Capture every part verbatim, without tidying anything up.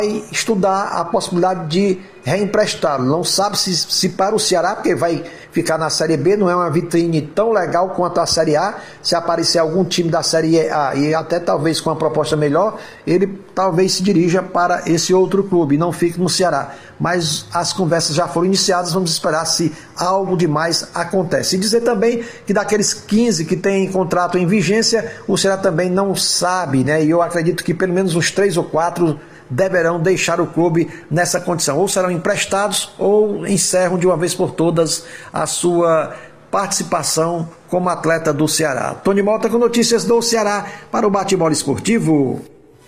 estudar a possibilidade de reemprestá-lo. Não sabe se, se para o Ceará, porque vai ficar na Série B, não é uma vitrine tão legal quanto a Série A. Se aparecer algum time da Série A e até talvez com uma proposta melhor, ele talvez se dirija para esse outro clube, não fique no Ceará. Mas as conversas já foram iniciadas, vamos esperar se algo demais acontece. E dizer também que daqueles quinze que têm contrato em vigência, o Ceará também não sabe, né? E eu acredito que pelo menos uns três ou quatro deverão deixar o clube nessa condição. Ou serão emprestados ou encerram de uma vez por todas a sua participação como atleta do Ceará. Tony Mota com notícias do Ceará para o Bate-Bola Esportivo.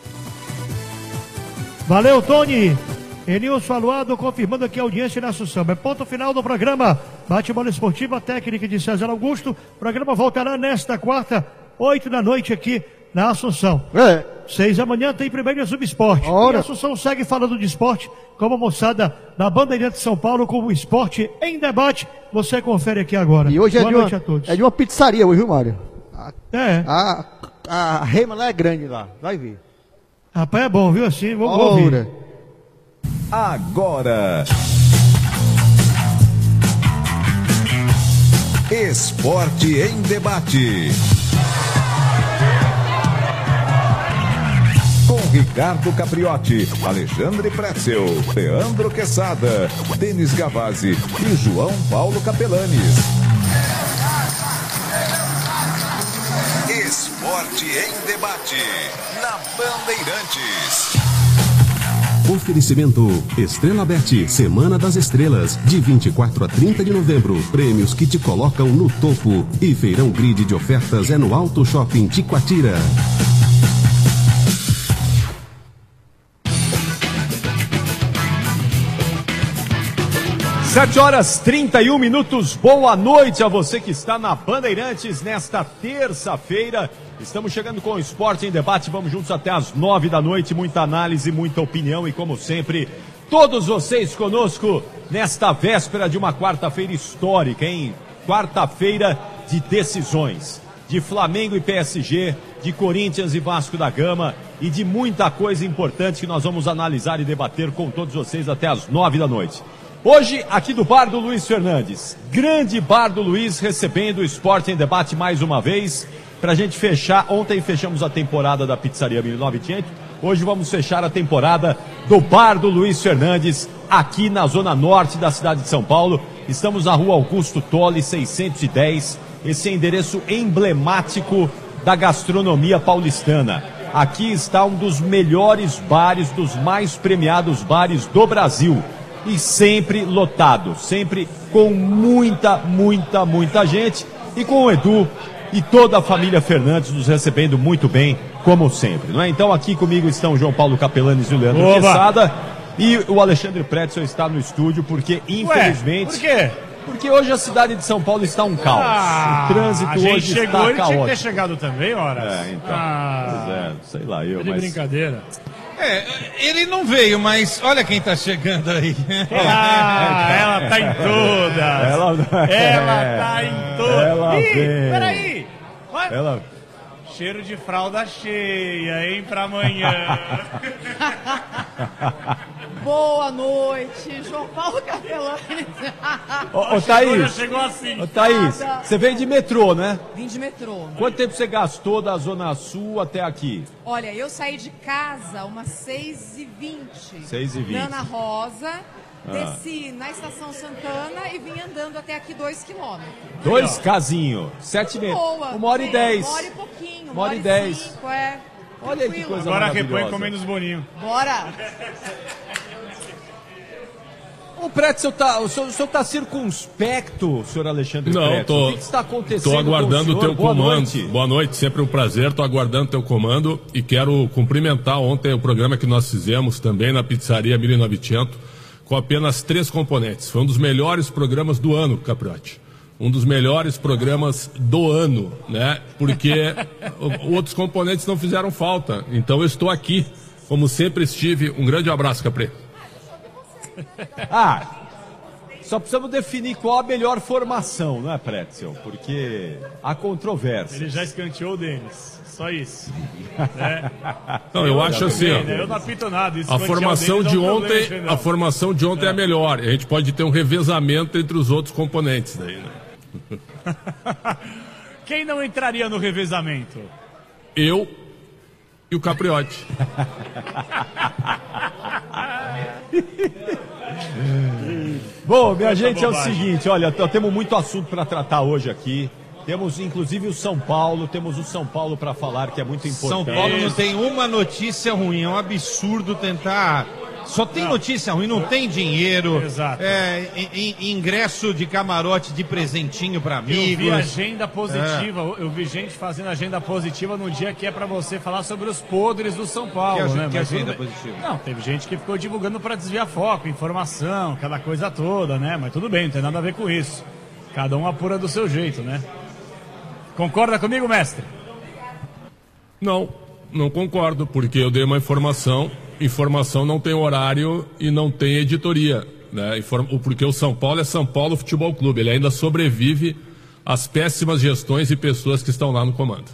Valeu, Tony. Enilson Aluado confirmando aqui a audiência na Assunção. É ponto final do programa Bate-Bola Esportivo, a técnica de César Augusto. O programa voltará nesta quarta, oito da noite aqui na Assunção. É. Seis da manhã tem primeiro Subesporte. E a Assunção segue falando de esporte, como a moçada da Bandeirantes de São Paulo, com o Esporte em Debate. Você confere aqui agora. E hoje Boa é de, noite uma, a todos. é de uma pizzaria hoje, viu, Mário? A, é. A, a rema lá é grande lá, vai ver. Rapaz, é bom, viu assim? Vamos ouvir. Agora. Esporte em Debate. Com Ricardo Capriotti, Alexandre Pretzel, Leandro Quesada, Denis Gavazzi e João Paulo Capelanes. Esporte em Debate, na Bandeirantes. Oferecimento Estrela Bet, Semana das Estrelas, de vinte e quatro a trinta de novembro. Prêmios que te colocam no topo. E Feirão Grid de ofertas é no Auto Shopping Ticoatira. sete horas e trinta e um minutos, boa noite a você que está na Bandeirantes nesta terça-feira. Estamos chegando com o Esporte em Debate, vamos juntos até as nove da noite, muita análise, muita opinião e como sempre, todos vocês conosco nesta véspera de uma quarta-feira histórica, hein? Quarta-feira de decisões, de Flamengo e P S G, de Corinthians e Vasco da Gama e de muita coisa importante que nós vamos analisar e debater com todos vocês até as nove da noite. Hoje, aqui do Bar do Luiz Fernandes, grande Bar do Luiz, recebendo o Esporte em Debate mais uma vez, para a gente fechar. Ontem fechamos a temporada da Pizzaria mil e novecentos, hoje vamos fechar a temporada do Bar do Luiz Fernandes, aqui na zona norte da cidade de São Paulo. Estamos na rua Augusto Tolle, seiscentos e dez, esse é o endereço emblemático da gastronomia paulistana. Aqui está um dos melhores bares, dos mais premiados bares do Brasil. E sempre lotado, sempre com muita, muita, muita gente. E com o Edu e toda a família Fernandes nos recebendo muito bem, como sempre, não é? Então aqui comigo estão o João Paulo Capelanes e o Leandro Oba. Quesada. E o Alexandre Pretzel está no estúdio, porque infelizmente... Ué, por quê? Porque hoje a cidade de São Paulo está um caos. Ah, o trânsito a gente hoje chegou, está ele caótico. tinha que ter chegado também, horas. É, então, ah, pois é, sei lá eu, de mas... brincadeira. É, ele não veio, mas olha quem tá chegando aí. Ah, ela tá em todas. Ela, ela tá em todas. Ela Ih, vem. peraí. Vai. Ela... Cheiro de fralda cheia, hein, pra amanhã. Boa noite, João Paulo Capelanes. Ô, ô Thaís, chegou assim. ô, Thaís, você veio de metrô, né? Vim de metrô. Quanto tempo você gastou da Zona Sul até aqui? Olha, eu saí de casa umas seis e vinte. seis e vinte. Na Ana Rosa, Ah. desci na Estação Santana e vim andando até aqui dois quilômetros. Dois casinhos, sete metros. Boa. Uma hora e é, dez. Uma hora e pouquinho. Uma hora e dez. Cinco, é. Olha aí que coisa Agora maravilhosa. repõe comendo os boninhos. Bora. O Pretzel tá, o senhor, o senhor tá circunspecto, senhor Alexandre Não, Pretzel. tô, O que, que está acontecendo tô aguardando com o o teu senhor? Boa comando. noite. Boa noite, sempre um prazer, tô aguardando o teu comando e quero cumprimentar ontem o programa que nós fizemos também na Pizzaria mil e novecentos, com apenas três componentes. Foi um dos melhores programas do ano, Capriotti. Um dos melhores programas do ano, né? Porque outros componentes não fizeram falta. Então eu estou aqui, como sempre estive. Um grande abraço, Capri. Ah, Só precisamos definir qual a melhor formação, não é, Pretzel? Porque há controvérsia. Ele já escanteou o Denis. Só isso. É. Não, eu, eu acho assim, ó, eu não apito nada. A formação de ontem, problema, a formação de ontem é. é a melhor. A gente pode ter um revezamento entre os outros componentes daí, né? Quem não entraria no revezamento? Eu e o Capriotti. Bom, minha gente, é o seguinte, olha, temos muito assunto para tratar hoje aqui. Temos inclusive o São Paulo, temos o São Paulo para falar, que é muito importante. São Paulo não tem uma notícia ruim, é um absurdo tentar. Só tem não. notícia ruim, não tem dinheiro. Exato. É, in, in, ingresso de camarote de presentinho para amigos. Eu vi agenda positiva, é. eu vi gente fazendo agenda positiva no dia que é para você falar sobre os podres do São Paulo, que, né? Que Mas agenda positiva? Não, teve gente que ficou divulgando para desviar foco, informação, aquela coisa toda, né? Mas tudo bem, não tem nada a ver com isso. Cada um apura do seu jeito, né? Concorda comigo, mestre? Não, não concordo, porque eu dei uma informação, informação não tem horário e não tem editoria, né? Porque o São Paulo é São Paulo Futebol Clube, ele ainda sobrevive às péssimas gestões e pessoas que estão lá no comando.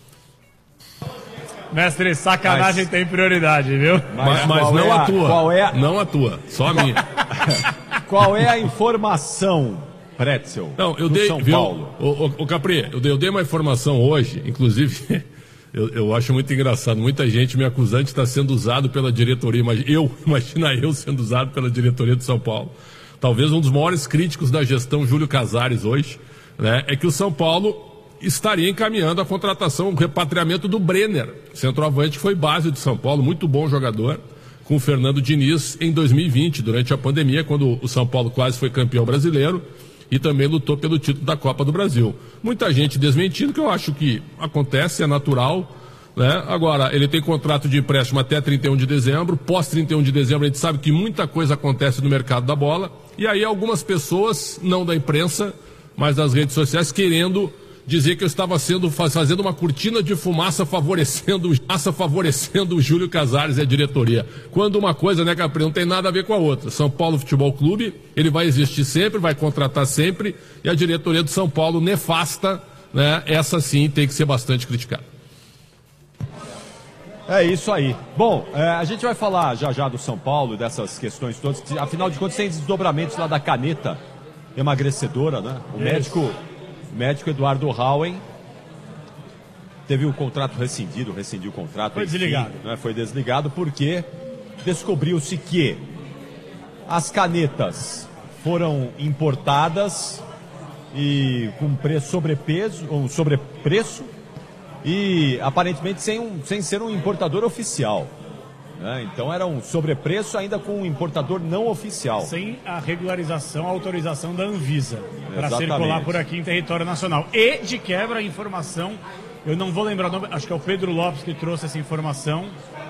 Mestre, sacanagem mas, tem prioridade, viu? Mas, mas não é a, a tua, qual é a... não a tua, só a minha. Qual é a informação? Pretzel, não, eu dei, São viu, Paulo. O, o, o Capri, eu dei, eu dei uma informação hoje, inclusive, eu, eu acho muito engraçado, muita gente me acusando de estar sendo usado pela diretoria, eu, imagina eu sendo usado pela diretoria de São Paulo. Talvez um dos maiores críticos da gestão Júlio Casares hoje, né, é que o São Paulo estaria encaminhando a contratação, o repatriamento do Brenner, centroavante que foi base de São Paulo, muito bom jogador, com o Fernando Diniz em dois mil e vinte, durante a pandemia, quando o São Paulo quase foi campeão brasileiro, e também lutou pelo título da Copa do Brasil. Muita gente desmentindo, que eu acho que acontece, é natural, né? Agora, ele tem contrato de empréstimo até trinta e um de dezembro, pós trinta e um de dezembro a gente sabe que muita coisa acontece no mercado da bola, e aí algumas pessoas, não da imprensa, mas das redes sociais, querendo dizer que eu estava sendo, fazendo uma cortina de fumaça favorecendo, fumaça favorecendo o Júlio Casares e a diretoria. Quando uma coisa, né, Capri, não tem nada a ver com a outra. São Paulo Futebol Clube, ele vai existir sempre, vai contratar sempre, e a diretoria do São Paulo, nefasta, né, essa sim tem que ser bastante criticada. É isso aí. Bom, é, a gente vai falar já já do São Paulo, dessas questões todas, que, afinal de contas tem desdobramentos lá da caneta emagrecedora, né? O é médico... Isso. O médico Eduardo Houen teve o contrato rescindido, rescindiu o contrato. Foi enfim, desligado. Né, foi desligado porque descobriu-se que as canetas foram importadas e com preço sobrepeso, um sobrepreço e aparentemente sem, um, sem ser um importador oficial. Né? Então era um sobrepreço ainda com um importador não oficial. Sem a regularização, a autorização da Anvisa para circular por aqui em território nacional. E de quebra a informação, eu não vou lembrar o nome, acho que é o Pedro Lopes que trouxe essa informação,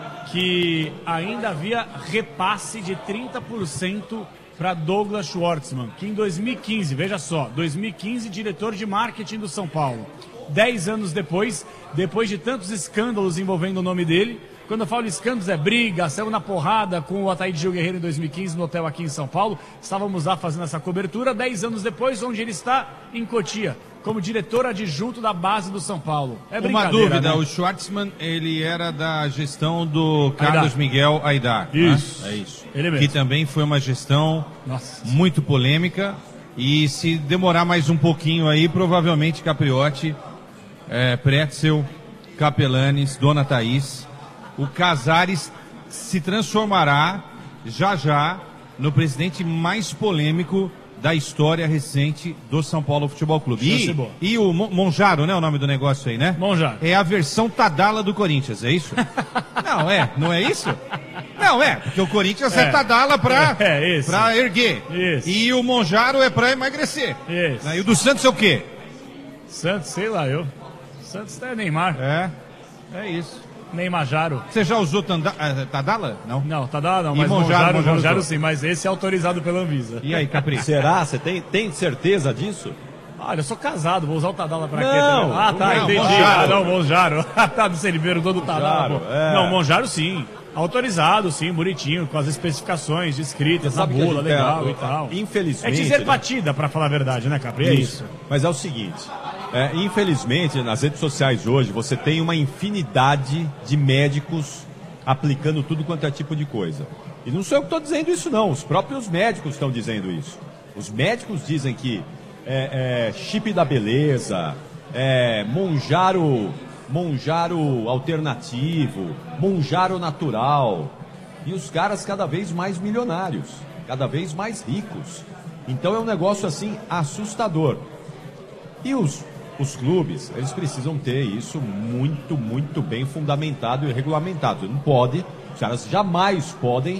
que ainda havia repasse de trinta por cento para Douglas Schwartzman, que em dois mil e quinze, veja só, dois mil e quinze, diretor de marketing do São Paulo. Dez anos depois, depois de tantos escândalos envolvendo o nome dele, quando eu falo escândalos é briga, saiu na porrada com o Ataíde Gil Guerreiro em dois mil e quinze no hotel aqui em São Paulo. Estávamos lá fazendo essa cobertura, dez anos depois, onde ele está em Cotia, como diretor adjunto da base do São Paulo. É uma dúvida, né? O Schwartzman, ele era da gestão do Carlos Aidar. Miguel Aidar. Isso. Né? É isso. Ele mesmo. Que também foi uma gestão Nossa. muito polêmica. E se demorar mais um pouquinho aí, provavelmente Capriotti, é, Pretzel, Capelanes, Dona Thaís, o Casares se transformará já já no presidente mais polêmico da história recente do São Paulo Futebol Clube. E, e o Monjaro, né, o nome do negócio aí, né? Monjaro. É a versão Tadala do Corinthians, é isso? Não, é, não é isso? Não, é, porque o Corinthians é, é Tadala pra, é, pra erguer. Isso. E o Monjaro é pra emagrecer. Isso. E o do Santos é o quê? Santos, sei lá, eu. Santos é Neymar. É, é isso. Neymar Jaro. Você já usou tanda, uh, Tadala? Não. Não, Tadala não, e mas Monjaro, Monjaro, Monjaro, Monjaro sim, mas esse é autorizado pela Anvisa. E aí, Capri? Será? Você tem, tem certeza disso? Olha, eu sou casado, vou usar o Tadala pra não, quê? Também? Ah, tá, não, entendi. Monjaro. Ah, não, Monjaro. Tá, não sei, ele perguntou do Tadala, pô. É. Não, Monjaro sim. Autorizado, sim, bonitinho, com as especificações descritas na bula, legal é, e tal. Infelizmente... É dizer batida, pra falar a verdade, né, Capri? É isso. Mas é o seguinte, é, infelizmente, nas redes sociais hoje, você tem uma infinidade de médicos aplicando tudo quanto é tipo de coisa. E não sou eu que estou dizendo isso, não. Os próprios médicos estão dizendo isso. Os médicos dizem que é, é, chip da beleza, é, Monjaro... Monjaro alternativo, Monjaro natural. E os caras cada vez mais milionários, cada vez mais ricos. Então é um negócio assim assustador. E os, os clubes, eles precisam ter isso muito, muito bem fundamentado e regulamentado. Não pode, os caras jamais podem,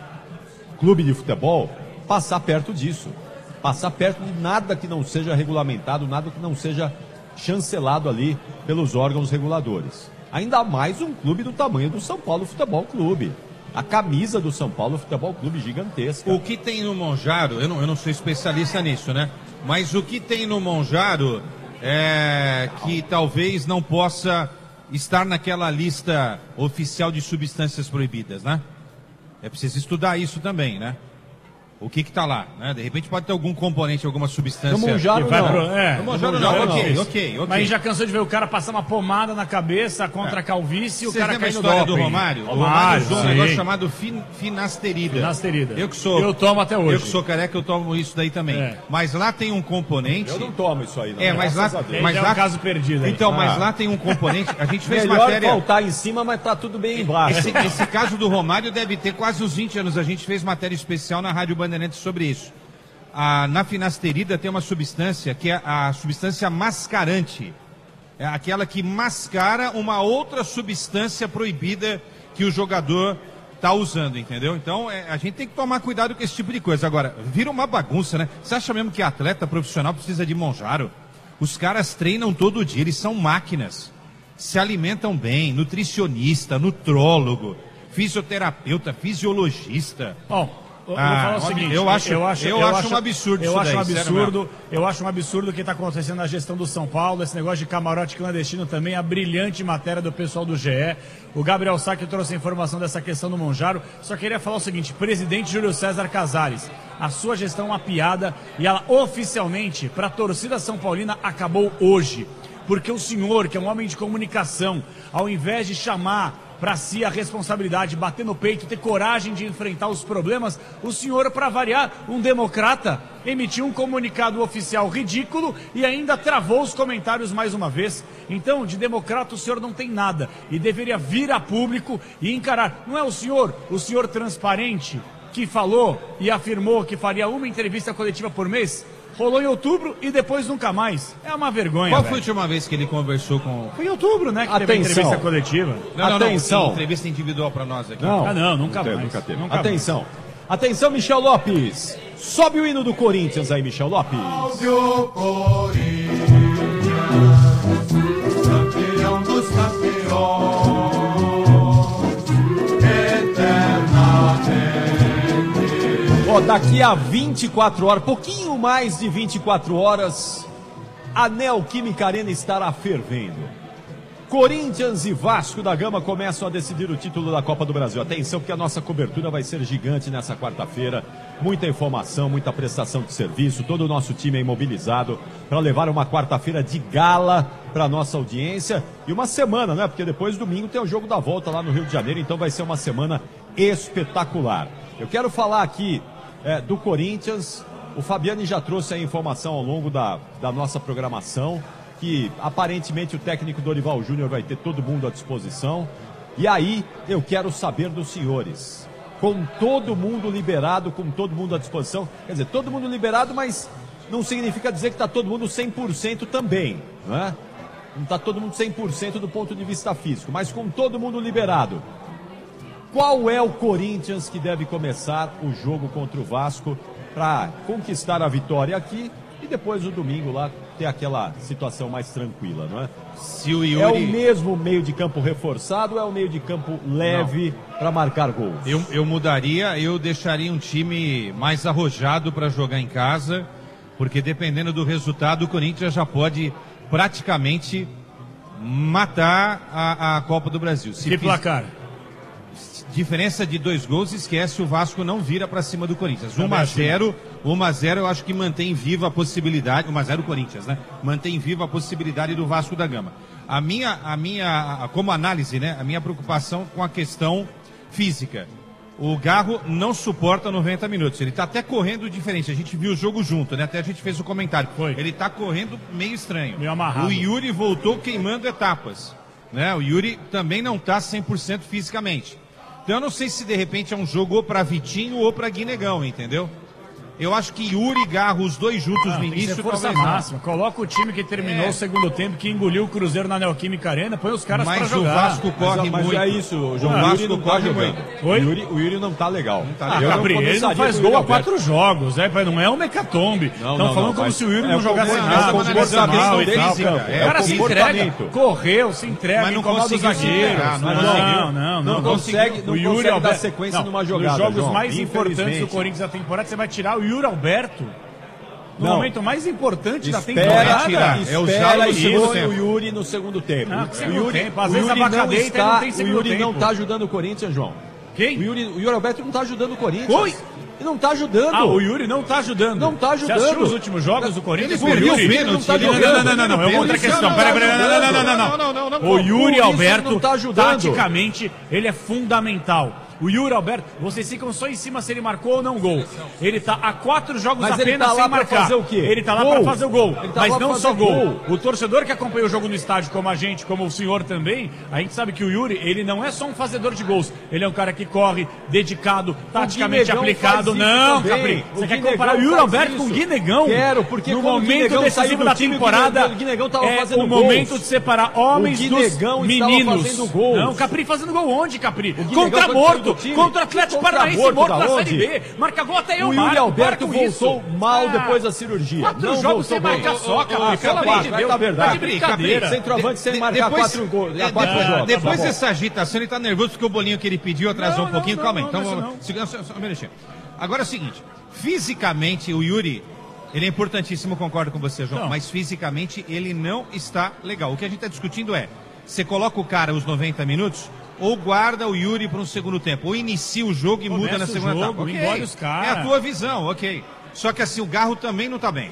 clube de futebol, passar perto disso. Passar perto de nada que não seja regulamentado, nada que não seja chancelado ali pelos órgãos reguladores. Ainda mais um clube do tamanho do São Paulo Futebol Clube. A camisa do São Paulo Futebol Clube gigantesca. O que tem no Monjaro, eu não, eu não sou especialista nisso, né? Mas o que tem no Monjaro é que talvez não possa estar naquela lista oficial de substâncias proibidas, né? É preciso estudar isso também, né? O que que tá lá, né? De repente pode ter algum componente, alguma substância... No Monjaro não. Pro... É, no Monjaro não, não. ok, ok, ok. Mas já cansou de ver o cara passar uma pomada na cabeça contra é. a calvície e o Vocês cara cai no história doping. do Romário? Romário, o Romário usou sim. um negócio chamado fin, finasterida. Finasterida. Eu que sou... Eu tomo até hoje. Eu que sou careca, eu tomo isso daí também. É. Mas lá tem um componente... Eu não tomo isso aí, não. É, mas lá... Mas é lá... um caso perdido aí. Então, ah. mas lá tem um componente... A gente fez Melhor matéria... faltar em cima, mas tá tudo bem embaixo. Esse, esse caso do Romário deve ter quase uns vinte anos. A gente fez matéria especial na Rádio Bandeirantes sobre isso. A, na finasterida tem uma substância que é a substância mascarante. É aquela que mascara uma outra substância proibida que o jogador está usando, entendeu? Então é, a gente tem que tomar cuidado com esse tipo de coisa. Agora, vira uma bagunça, né? Você acha mesmo que atleta profissional precisa de Monjaro? Os caras treinam todo dia, eles são máquinas. Se alimentam bem, nutricionista, nutrólogo, fisioterapeuta, fisiologista. Bom, eu ah, vou falar o seguinte, eu acho, eu acho, eu eu acho, acho um absurdo eu isso acho daí, um absurdo, eu acho um absurdo o que está acontecendo na gestão do São Paulo, esse negócio de camarote clandestino também, a brilhante matéria do pessoal do G E. O Gabriel Sacchi trouxe a informação dessa questão do Monjaro. Só queria falar o seguinte, presidente Júlio César Casares, a sua gestão é uma piada e ela oficialmente, para a torcida São Paulina, acabou hoje. Porque o senhor, que é um homem de comunicação, ao invés de chamar para si a responsabilidade, bater no peito, ter coragem de enfrentar os problemas, o senhor, para variar, um democrata, emitiu um comunicado oficial ridículo e ainda travou os comentários mais uma vez. Então, de democrata o senhor não tem nada e deveria vir a público e encarar. Não é o senhor, o senhor transparente, que falou e afirmou que faria uma entrevista coletiva por mês? Rolou em outubro e depois nunca mais. É uma vergonha. Qual velho. foi a última vez que ele conversou com... Foi em outubro, né? Que Atenção. teve a entrevista coletiva. Não, não, Atenção. não. Entrevista individual para nós aqui. Não. Ah, não, nunca Não teve, mais. nunca teve. Nunca Atenção. Mais. Atenção, Michel Lopes. Sobe o hino do Corinthians aí, Michel Lopes. O Corinthians, campeão dos campeões, eternamente. Ó, daqui a vinte e quatro horas, pouquinho mais de vinte e quatro horas, a Neoquímica Arena estará fervendo. Corinthians e Vasco da Gama começam a decidir o título da Copa do Brasil. Atenção, porque a nossa cobertura vai ser gigante nessa quarta-feira. Muita informação, muita prestação de serviço. Todo o nosso time é imobilizado para levar uma quarta-feira de gala para a nossa audiência. E uma semana, né? Porque depois, domingo, tem o jogo da volta lá no Rio de Janeiro. Então vai ser uma semana espetacular. Eu quero falar aqui é, do Corinthians. O Fabiani já trouxe a informação ao longo da, da nossa programação, que aparentemente o técnico Dorival Júnior vai ter todo mundo à disposição. E aí eu quero saber dos senhores, com todo mundo liberado, com todo mundo à disposição, quer dizer, todo mundo liberado, mas não significa dizer que está todo mundo cem por cento também, não é? Não está todo mundo cem por cento do ponto de vista físico, mas com todo mundo liberado. Qual é o Corinthians que deve começar o jogo contra o Vasco para conquistar a vitória aqui e depois o domingo lá ter aquela situação mais tranquila, não é? Se o Yuri... É o mesmo meio de campo reforçado ou é o meio de campo leve para marcar gols? Eu, eu mudaria, eu deixaria um time mais arrojado para jogar em casa, porque dependendo do resultado, o Corinthians já pode praticamente matar a, a Copa do Brasil. Se que fiz... placar? diferença de dois gols, esquece, o Vasco não vira para cima do Corinthians. um a zero, um a zero eu acho que mantém viva a possibilidade, um a zero Corinthians, né? Mantém viva a possibilidade do Vasco da Gama. A minha, a minha, como análise, né? A minha preocupação com a questão física. O Garro não suporta noventa minutos. Ele tá até correndo diferente. A gente viu o jogo junto, né? Até a gente fez o comentário. Foi. Ele tá correndo meio estranho. Meio amarrado. O Yuri voltou queimando etapas, né? O Yuri também não tá cem por cento fisicamente. Então eu não sei se de repente é um jogo ou para Vitinho ou para Guinegão, entendeu? Eu acho que Yuri e Garro, os dois juntos Ah, no tem que início, ser força talvez não. máxima. Coloca o time que terminou É. o segundo tempo, que engoliu o Cruzeiro na Neoquímica Arena, põe os caras pra Mas o jogar. Vasco corre Mas, muito. mas é isso, João. O O Yuri Vasco não tá corre jogando. muito. Oi? O Yuri, o Yuri não tá legal. Ah, Eu não Capri, ele não começaria faz com o gol há Yuri Alberto. quatro jogos, né? Não é uma hecatombe. Não, Estão não, falando não, como mas se o Yuri é não o jogasse comportamento, nada, é o se esforça mal comportamento e tal. dele, cara. O É cara o se entrega, comportamento. correu, se entrega, Mas não incomoda os conseguiu se zagueiros. entregar, não Não, conseguiu. não, não. Não não. consegue, não O Yuri consegue dar Alberto- sequência não, numa jogada, Nos jogos João, mais importantes do infelizmente. Corinthians da temporada, você vai tirar o Yuri Alberto no Não. momento mais importante da Espera, temporada. tirar. É usá-lo espera no e segundo põe tempo. o Yuri no segundo tempo. Não, o segundo Yuri, tempo. Às o vezes Yuri a vaca não deita e está, não tem o segundo Yuri não tempo. está ajudando o Corinthians, João. Quem? O Yuri, o Yuri Alberto não está ajudando o Corinthians. Oi? Ele não está ajudando. Ah, o Yuri não tá ajudando. Não tá ajudando. Você assistiu os últimos jogos do Corinthians? Ele perdeu o Yuri o pênalti, não tá ele jogando. não- Não, não, não, não, é uma outra Isso questão. não Peraí, tá peraí, não, não, não, não, não, Não, não, não, não. O Yuri Por isso Alberto, não tá ajudando. taticamente, ele é fundamental. O Yuri Alberto, vocês ficam só em cima se ele marcou ou não gol. Ele tá há quatro jogos Mas ele apenas tá lá sem pra marcar. fazer o quê? Ele tá lá Gol. para fazer o gol. Ele tá Mas lá não pra só fazer gol. gol. O torcedor que acompanha o jogo no estádio, como a gente, como o senhor também, a gente sabe que o Yuri, ele não é só um fazedor de gols. Ele é um cara que corre, dedicado, taticamente Guinegão aplicado. faz isso Não, também. Capri. Você O quer Guinegão comparar o Yuri faz Alberto isso. com o Guinegão? Quero, porque no quando o momento Guinegão decisivo saiu do da time, o temporada, Guinegão- o Guinegão tava é fazendo o gols. momento de separar homens O dos Guinegão estava meninos. fazendo gols. Não, Capri fazendo gol onde, Capri? Guinegão, Contra quando morto, saiu do time, contra o Atlético contra Paranaense morto morto da na onde? Série B. Marca gol até eu, O Yuri marco, Alberto para com isso. voltou mal Ah, depois da cirurgia. Quatro Não jogos sem voltou bem. marcar só, Capri. Ah, Pelo Capri, amor de vai Deus. dar verdade. Tá de brincadeira. Centroavante sem De- marcar depois- quatro gols. de- quatro de- jogos. Depois Tá bom. dessa agitação, ele tá nervoso porque o bolinho que ele pediu atrasou Não, um pouquinho. não, Calma aí, não, então não, vamos. não. Segura só, só um minutinho. Agora é o seguinte: fisicamente, o Yuri, ele é importantíssimo, concordo com você, João, Não. mas fisicamente ele não está legal. O que a gente está discutindo é: você coloca o cara os noventa minutos ou guarda o Yuri para um segundo tempo, ou inicia o jogo e Começa muda na o segunda jogo, etapa. Ok, engole os caras. é a tua visão, ok. Só que assim, o Garro também não tá bem.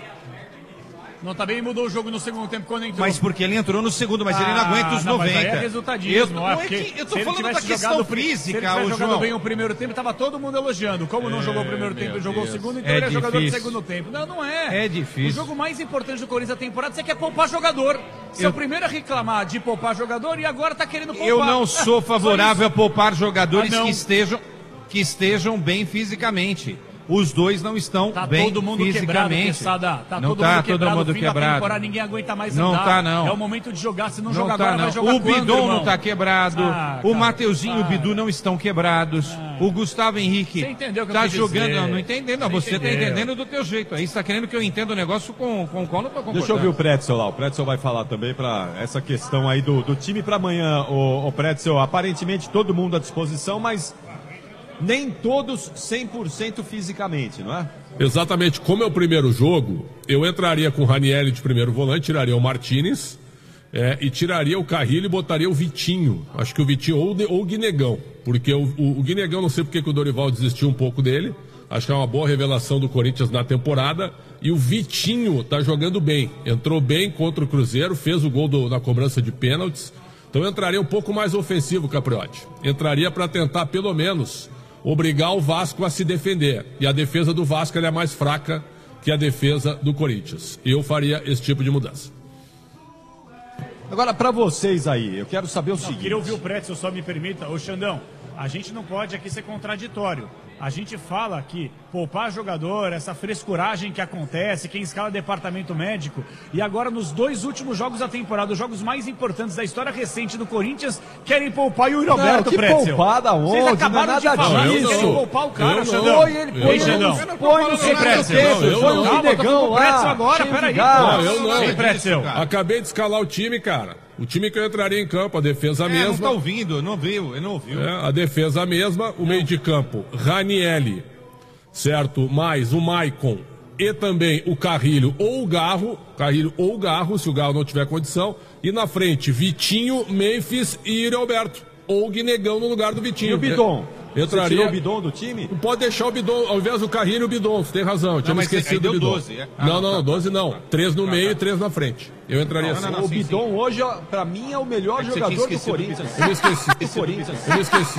Não, também mudou o jogo no segundo tempo quando entrou. Mas porque ele entrou no segundo, mas ele não Ah, aguenta os não, mas noventa. aí é resultadismo. Eu, é não é porque que, eu tô se ele falando da tivesse questão jogado pri- física, Se ele tivesse ô, jogado João. bem o primeiro tempo, tava todo mundo elogiando. Como não jogou o primeiro tempo e jogou o segundo, então É ele é jogador do difícil. segundo tempo. Não, não é. É difícil. O jogo mais importante do Corinthians da temporada, você quer poupar jogador. Você é Eu- o primeiro a reclamar de poupar jogador e agora tá querendo poupar. Eu não sou favorável a poupar jogadores Ah, não. que estejam que estejam bem fisicamente. Os dois não estão Tá bem todo mundo quebrado, fisicamente. Quesada. Tá não todo tá mundo quebrado. todo mundo Fim da quebrado. temporada, ninguém aguenta mais Não andar. tá, não. É o momento de jogar. Se não, Não jogar tá, agora, não. vai jogar O quando, Bidon irmão? não tá quebrado. Ah, o cara, Mateuzinho e o para. Bidu não estão quebrados. O Gustavo Henrique Você entendeu o que eu tá quis jogando. dizer. Não, não entendendo. Não, Você você tá entendeu. entendendo do teu jeito. Aí você tá querendo que eu entenda o negócio com, com o qual não tô concordando. Deixa eu ouvir o Pretzel lá. O Pretzel vai falar também para essa questão aí do, do time para amanhã, o, o Pretzel. Aparentemente todo mundo à disposição, mas nem todos cem por cento fisicamente, não é? Exatamente, como é o primeiro jogo, eu entraria com o Ranieri de primeiro volante, tiraria o Martinez é, e tiraria o Carrilho e botaria o Vitinho. Acho que o Vitinho ou, de, ou o Guinegão, porque o, o, o Guinegão, não sei porque que o Dorival desistiu um pouco dele. Acho que é uma boa revelação do Corinthians na temporada. E o Vitinho tá jogando bem. Entrou bem contra o Cruzeiro, fez o gol do, na cobrança de pênaltis. Então eu entraria um pouco mais ofensivo, Capriotti. Entraria para tentar, pelo menos, obrigar o Vasco a se defender. E a defesa do Vasco ela é mais fraca que a defesa do Corinthians. Eu faria esse tipo de mudança. Agora, para vocês aí, eu quero saber o Não, seguinte. queria ouvir o Pretzel, só me permita. Ô, Xandão, a gente não pode aqui ser contraditório. A gente fala que poupar jogador, essa frescuragem que acontece, quem escala departamento médico, e agora nos dois últimos jogos da temporada, os jogos mais importantes da história recente do Corinthians, querem poupar o Yuri Não, Alberto, que Pretzel. poupada onde? Vocês acabaram Não é de nada falar que disso. querem poupar o cara, Eu Xandão. não. Põe ele, põe Ei, ele, Xandão. põe no Ei, segundo Pretzel. tempo, Não, eu põe não. o Calma, tô Guinegão com o Pretzel lá, agora, cheio de peraí. gás. Não, eu não. Ei, Pretzel. Acabei de escalar o time, cara. O time que eu entraria em campo, a defesa É, não mesma. tá ouvindo, não viu, eu não ouviu. É, a defesa mesma, o meio de campo, Ranieri, certo? Mais o Maicon e também o Carrilho ou o Garro, Carrilho ou o Garro, se o Garro não tiver condição. E na frente, Vitinho, Memphis e Yuri Alberto. ou o Guinegão no lugar do Vitinho. E o Bidon? Eu Você traria tirou o Bidon do time? Não pode deixar o Bidon, ao invés do Carrinho, o Bidon, você tem razão, eu tinha me esquecido do Bidon. doze, é? Ah, não, não, tá, doze tá, não. tá. Três no Tá, meio tá. e três na frente. Eu entraria Não, não, assim. não, o sim, Bidon sim. hoje, ó, pra mim, é o melhor É que você jogador tinha do esquecido do Corinthians. Eu me esqueci. Do Corinthians. Eu me esqueci.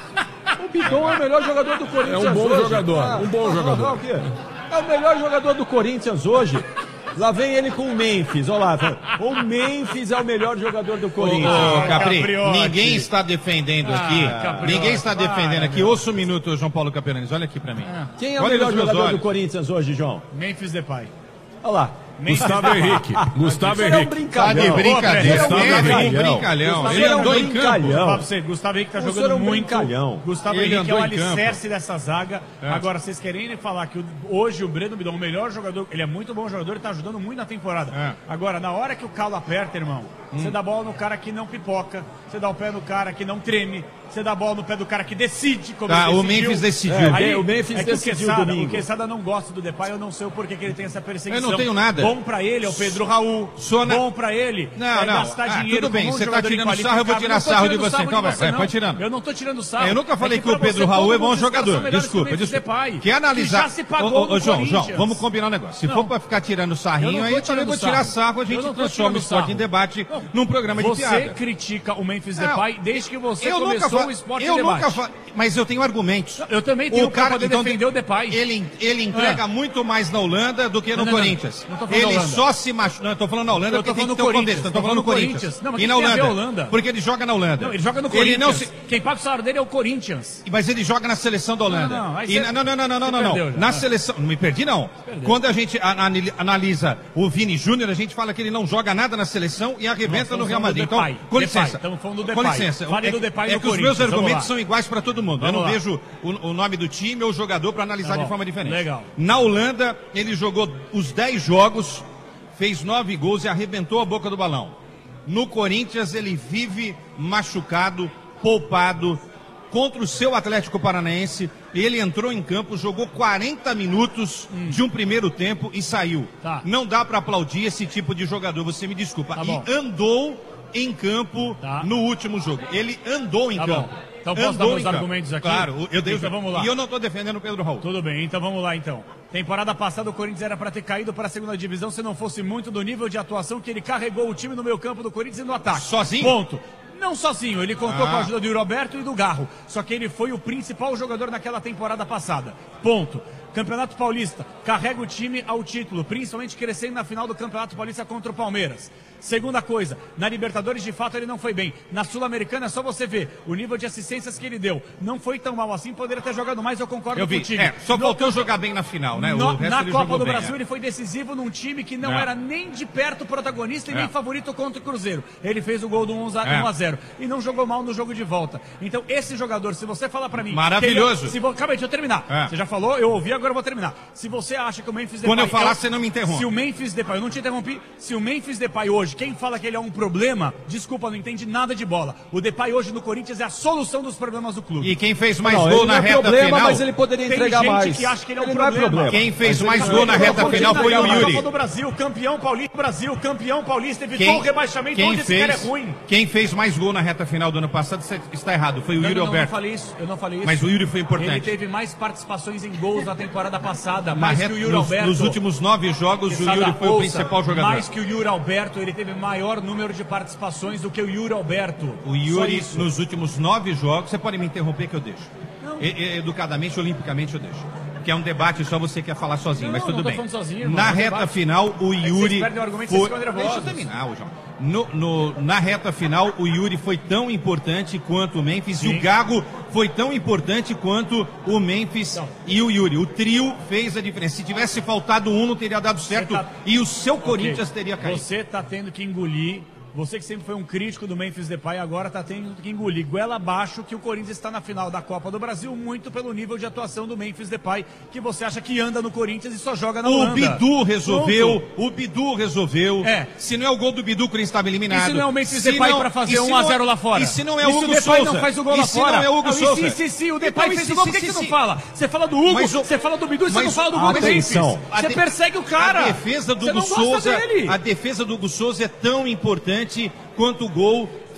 O Bidon é o melhor jogador do Corinthians É um bom hoje. jogador, Ah, um bom ah, jogador. ah, o quê? É o melhor jogador do Corinthians hoje. Lá vem ele com o Memphis, olha lá. O Memphis é o melhor jogador do Corinthians. Ô, ô, Capri, Capriotti. ninguém está defendendo aqui. Capriotti, ninguém está vai, defendendo aqui. meu. Ouça um minuto, João Paulo Capelanes. Olha aqui pra mim. Quem é o Olha melhor nos meus jogador olhos. do Corinthians hoje, João? Memphis Depay. Olha lá. Gustavo Henrique. Gustavo Você é um Henrique. Tá brincalhão. de brincadeira. Gustavo Ele é um Henrique. brincalhão. Gustavo Ele é um andou em campo. brincalhão. Vou falar pra você, Gustavo Henrique tá O senhor jogando é um muito. brincalhão. Gustavo Ele Henrique é o andou em campo. alicerce dessa zaga. Agora, vocês querem falar que o- hoje o Breno Bidon, o melhor jogador, ele é muito bom jogador e tá ajudando muito na temporada. É. Agora, na hora que o calo aperta, irmão, você dá bola no cara que não pipoca, você dá o pé no cara que não treme, você dá a bola no pé do cara que decide. Como Ah, ele o decidiu. Memphis decidiu. Aí, É, o Memphis é que decidiu o Quesada, domingo. o Quesada não gosta do Depay, eu não sei o porquê que ele tem essa perseguição. Eu não tenho nada. Bom pra ele é o Pedro Raul. Sou na- Bom pra ele Não, é não. gastar Ah, dinheiro tudo bem, com um você tá jogador tirando sarro, eu vou inqualificável. tirar Não tô sarro de tirando você. sarro Calma, de vai, não. pode tirando. Eu não tô tirando sarro. Eu nunca É falei que, pra o Pedro você, Raul é todo bom mundo jogador. são melhores que o Desculpa, Memphis desculpa. Depay, Quer analisar? que já se pagou Ô, ô, no ô, João, João, Corinthians. vamos combinar um negócio. Se Não. for pra ficar tirando Eu sarrinho, não aí tô eu também tirando vou tirar sarro. sarro, a Eu gente não tô transforma o tirando esporte sarro. em debate Não. num programa de Você piada. critica o Memphis Não. Depay desde que você Eu nunca começou fa- o esporte eu em debate. nunca fa- mas eu tenho argumentos. Eu também tenho O cara pra poder então, defender o Depay. Ele, ele entrega Ah. muito mais na Holanda do que no Não, não, não. Corinthians. Não tô falando Ele da Holanda. só se machuca. Não, eu tô falando na Holanda Eu tô porque tem falando que ter o Corinthians, contexto. Eu tô tô falando no falando Corinthians. Corinthians. Não, mas E que na tem a ver Holanda, a Holanda? porque ele joga na Holanda. Não, ele joga no Ele Corinthians. não se- Quem paga o salário dele é o Corinthians. Mas ele joga na seleção da Holanda. Não, não, aí E você- na- não, não, não, não, não, você não, não. perdeu já. Na Ah. seleção. Não me perdi, não. Quando a gente a- anali- analisa o Vini Júnior, a gente fala que ele não joga nada na seleção e arrebenta Nós no Real estamos Madrid. falando do Então, Depay. com Depay, licença. estamos falando do Com Depay. licença. Fale é, do Depay é no que os meus Corinthians, vamos argumentos lá. são iguais para todo mundo. Vamos eu não lá. vejo o, o nome do time ou jogador para analisar Tá bom. de forma diferente. Legal. Na Holanda, ele jogou os dez jogos, fez nove gols e arrebentou a boca do balão. No Corinthians, ele vive machucado, poupado. Contra o seu Atlético Paranaense, ele entrou em campo, jogou quarenta minutos de um primeiro tempo e saiu. Hum. Tá. Não dá para aplaudir esse tipo de jogador, você me desculpa. Tá e bom. andou em campo Tá. no último jogo. Ele andou em Tá campo. bom. Então posso Andou dar meus em campo. argumentos aqui? Claro, eu dei Então vamos lá. E eu não estou defendendo o Pedro Raul. Tudo bem, então vamos lá então. Temporada passada o Corinthians era para ter caído para a segunda divisão se não fosse muito do nível de atuação que ele carregou o time no meio campo do Corinthians e no ataque. Sozinho? Ponto. Não sozinho, ele contou Ah. com a ajuda do Yuri Alberto e do Garro. Só que ele foi o principal jogador naquela temporada passada. Ponto. Campeonato Paulista, carrega o time ao título, principalmente crescendo na final do Campeonato Paulista contra o Palmeiras. Segunda coisa, na Libertadores de fato ele não foi bem. Na Sul-Americana é só você ver o nível de assistências que ele deu. Não foi tão mal assim, poderia ter jogado mais, eu concordo Eu com vi. o time. É, só No faltou jogar bem na final, né? O No- resto na ele Copa jogou do bem, Brasil é. ele foi decisivo num time que não É. era nem de perto protagonista e É. nem favorito contra o Cruzeiro. Ele fez o gol do um É. a zero e não jogou mal no jogo de volta. Então esse jogador, se você falar pra mim... Maravilhoso. que ele- se vo... Calma aí, deixa eu terminar. É. Você já falou, eu ouvi, agora eu vou terminar. Se você acha que o Memphis Depay... Quando eu falar, é o- você não me interrompe. Se o Memphis Depay, eu não te interrompi, se o Memphis Depay hoje, quem fala que ele é um problema, desculpa, não entende nada de bola. O Depay hoje no Corinthians é a solução dos problemas do clube. E quem fez mais Não, gol ele na não é reta problema, final? mas ele poderia Tem entregar gente mais. que acha que ele é um Ele não é problema. problema. Quem fez mais Mas gol ele na não reta é final foi o Copa Yuri. do Brasil, campeão paulista, Brasil, campeão paulista, evitou Quem, o rebaixamento. quem Onde esse cara é fez, ruim? quem fez mais gol na reta final do ano passado você está errado. Foi o Não, Yuri não, não, eu não Alberto. falei isso, eu não falei isso. Mas o Yuri foi importante. Ele teve mais participações em gols na temporada passada, Na mais reta- que o Yuri nos, Alberto. nos últimos nove jogos, o Quesada, Yuri foi o ouça, principal jogador. Mais que o Yuri Alberto, ele teve maior número de participações do que o Yuri Alberto. O Só Yuri, isso. nos últimos nove jogos, você pode me interromper que eu deixo. Não. E- e- educadamente, olimpicamente, eu deixo. Que é um debate, só você quer falar sozinho, Não, mas tudo não tô bem. falando sozinho, irmão, na é um reta debate. final, o É que Yuri vocês perdem o argumento, foi... vocês ficam nervosos. Deixa eu terminar, ô, João. No, no- na reta final, o Yuri foi tão importante quanto o Memphis Sim. e o Gago foi tão importante quanto o Memphis Não. e o Yuri. O trio fez a diferença. Se tivesse faltado um, não teria dado certo tá- e o seu Ok. Corinthians teria caído. Você tá tendo que engolir. Você que sempre foi um crítico do Memphis Depay, agora tá tendo que engolir goela abaixo que o Corinthians está na final da Copa do Brasil, muito pelo nível de atuação do Memphis Depay, que você acha que anda no Corinthians e só joga na O Holanda. Bidu resolveu, Pronto. o Bidu resolveu. É. Se não é o gol do Bidu, o Corinthians estava eliminado. E se não é o Memphis Se Depay não- pra fazer e se um a zero não- lá fora? E se não é E o se Hugo o Depay Souza? não faz o gol e lá se fora? não é o Hugo Não, Souza? E se, se, se o Depay Então, fez e o gol, se- por que, se- que você se- não fala? Você fala do Hugo, Mas o- você fala do Bidu e você mas não fala do o- gol do Memphis. atenção. A Você de- persegue o cara. A defesa do Você Hugo não gosta Souza, dele. a defesa do Hugo Souza é tão importante quanto o gol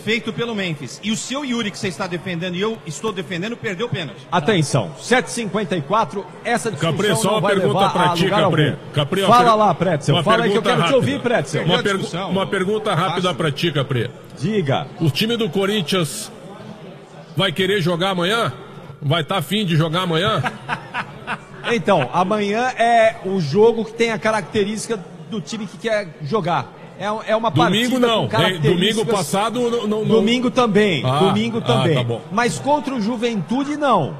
feito pelo Memphis. E o seu Yuri, que você está defendendo e eu estou defendendo, perdeu o pênalti. Atenção, sete e cinquenta e quatro, essa discussão Capri, só não uma vai pergunta levar pra a ti, lugar Capri. algum. Capri, Fala per... lá, Pretzel, uma fala aí que eu quero rápida. te ouvir, Pretzel. Uma, pergu... uma pergunta rápida pra ti, Capri. Diga. O time do Corinthians vai querer jogar amanhã? Vai estar tá afim de jogar amanhã? Então, amanhã é o jogo que tem a característica do time que quer jogar. É, é uma domingo partida não. com características... Domingo passado não, não, não... Domingo também. Ah, domingo também. Ah, tá bom. Mas contra o Juventude, não.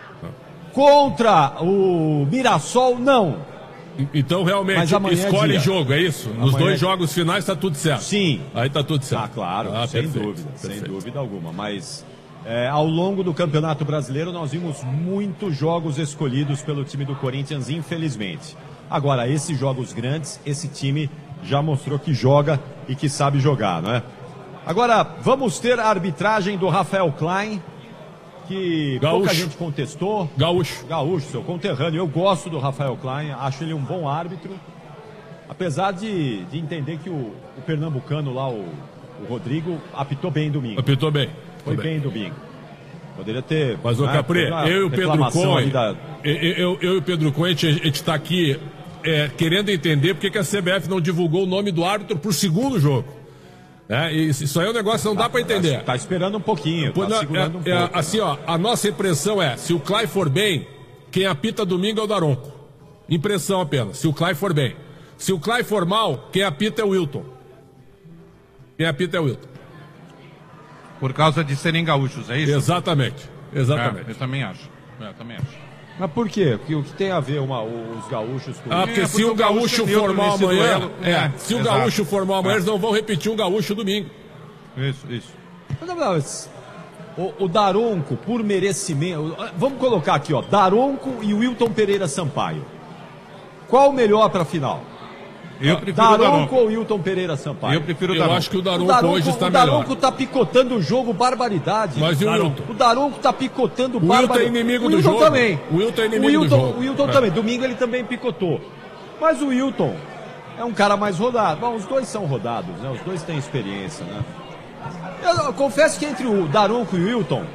Contra o Mirassol, não. Então, realmente, escolhe é jogo, é isso? Nos amanhã dois é... jogos finais tá tudo certo. Sim. Aí tá tudo certo. Ah, claro, ah, sem perfeito, dúvida, perfeito. sem dúvida alguma. Mas é, ao longo do Campeonato Brasileiro nós vimos muitos jogos escolhidos pelo time do Corinthians, infelizmente. Agora, esses jogos grandes, esse time já mostrou que joga e que sabe jogar, não é? Agora, vamos ter a arbitragem do Rafael Klein, que Gaúcho. pouca gente contestou. Gaúcho. Gaúcho, seu conterrâneo. Eu gosto do Rafael Klein, acho ele um bom árbitro. Apesar de, de entender que o, o pernambucano lá, o, o Rodrigo, apitou bem domingo. Apitou bem. Foi bem. bem domingo. Poderia ter... Mas, ô né, Capri, eu e o Pedro Cohen, da... eu, eu, eu e o Pedro Cohen, a gente está aqui é, querendo entender porque que a C B F não divulgou o nome do árbitro pro segundo jogo. É, isso aí é um negócio que não dá para entender. Tá, tá esperando um pouquinho, tá não, segurando é, um é, pouco. Assim, ó, a nossa impressão é, se o Clay for bem, quem apita domingo é o Daronco. Impressão apenas, se o Clay for bem. Se o Clay for mal, quem apita é o Wilton. Quem apita é o Wilton. Por causa de serem gaúchos, é isso? Exatamente, exatamente. É, eu também acho. É, eu também acho. Mas por quê? O que tem a ver uma, os gaúchos com... Ah, porque é, se o gaúcho for mal amanhã, duelo, é, é, se o exato. gaúcho for mal amanhã, é. eles não vão repetir um gaúcho domingo. Isso, isso. Mas, o, o Daronco, por merecimento... Vamos colocar aqui, ó, Daronco e Wilton Pereira Sampaio. Qual o melhor para a final? Eu prefiro Daronco, o Daronco ou Wilton Pereira Sampaio? Eu prefiro o Eu Daronco. acho que o Daronco, o Daronco hoje está o melhor. O Daronco tá picotando o jogo, barbaridade. Mas e o Daronco. Wilton? O Daronco tá picotando o Wilton barbaridade. é inimigo o do Wilton jogo. também. O Wilton é inimigo o Wilton, do jogo. O Wilton é. também. Domingo ele também picotou. Mas o Wilton é um cara mais rodado. Bom, os dois são rodados, né? Os dois têm experiência, né? Eu, eu confesso que entre o Daronco e o Wilton,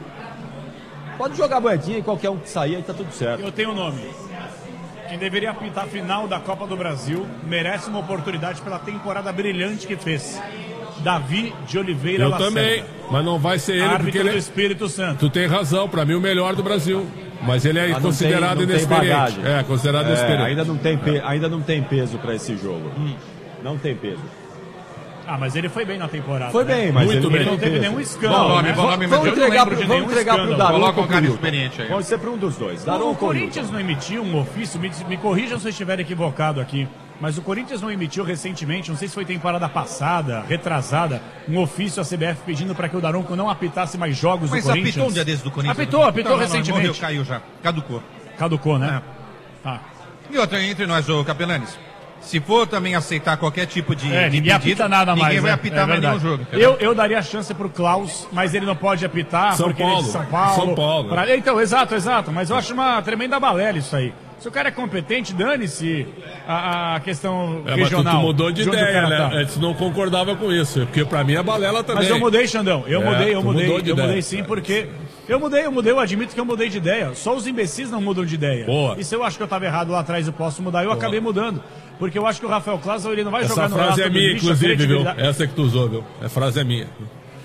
pode jogar moedinha e qualquer um que sair, aí tá tudo certo. Eu tenho o nome. Quem deveria apitar a final da Copa do Brasil merece uma oportunidade pela temporada brilhante que fez. Davi de Oliveira Eu Lacerda. também, mas não vai ser ele árbitro porque ele do Espírito Santo. Tu tem razão, pra mim o melhor do Brasil. Mas ele é Mas considerado não tem, não inexperiente. tem é, considerado é, inexperiente. ainda não tem, pe... ainda não tem peso para esse jogo. Hum. Não tem peso. Ah, mas ele foi bem na temporada. Foi né? bem, mas Muito ele bem. não teve nenhum escândalo. Bom, né? bom nome, Vamos entregar, pro, vamos entregar pro Daronco. Coloca um cara pro experiente aí. Pode ser para um dos dois. O, o Corinthians não emitiu um ofício, me, me corrijam se eu estiver equivocado aqui, mas o Corinthians não emitiu recentemente, não sei se foi temporada passada, retrasada, um ofício à C B F pedindo para que o Daronco não apitasse mais jogos Mas do Corinthians. apitou um dia desses do Corinthians? Apitou, apitou não, não, recentemente. Morreu, caiu já. Caducou. Caducou, né? É. Tá. E outra, entre nós, ô Capelanes, se for também aceitar qualquer tipo de, É, de ninguém pedido, apita nada ninguém mais. vai né? apitar É mais verdade. nenhum jogo. Entendeu? Eu, eu daria chance pro Klaus, mas ele não pode apitar São porque Paulo. ele é de São Paulo. São Paulo. Pra- Então, exato, exato. Mas eu acho uma tremenda balela isso aí. Se o cara é competente, dane-se a, a questão É, mas tu, regional. tu mudou de onde o ideia, cara né? tá. Antes não concordava com isso. Porque pra mim é balela também. Mas eu mudei, Xandão. Eu É, mudei, eu tu mudei. mudou de Eu ideia. mudei sim, porque. Eu mudei, eu mudei, eu admito que eu mudei de ideia. Só os imbecis não mudam de ideia. Boa. E se eu acho que eu estava errado lá atrás, eu posso mudar. Eu Boa. acabei mudando. Porque eu acho que o Rafael Claus, ele não vai Essa jogar no frase lado é do minha, lixo, a inclusive, viu? credibilidade. Essa que tu usou, viu? A frase é minha.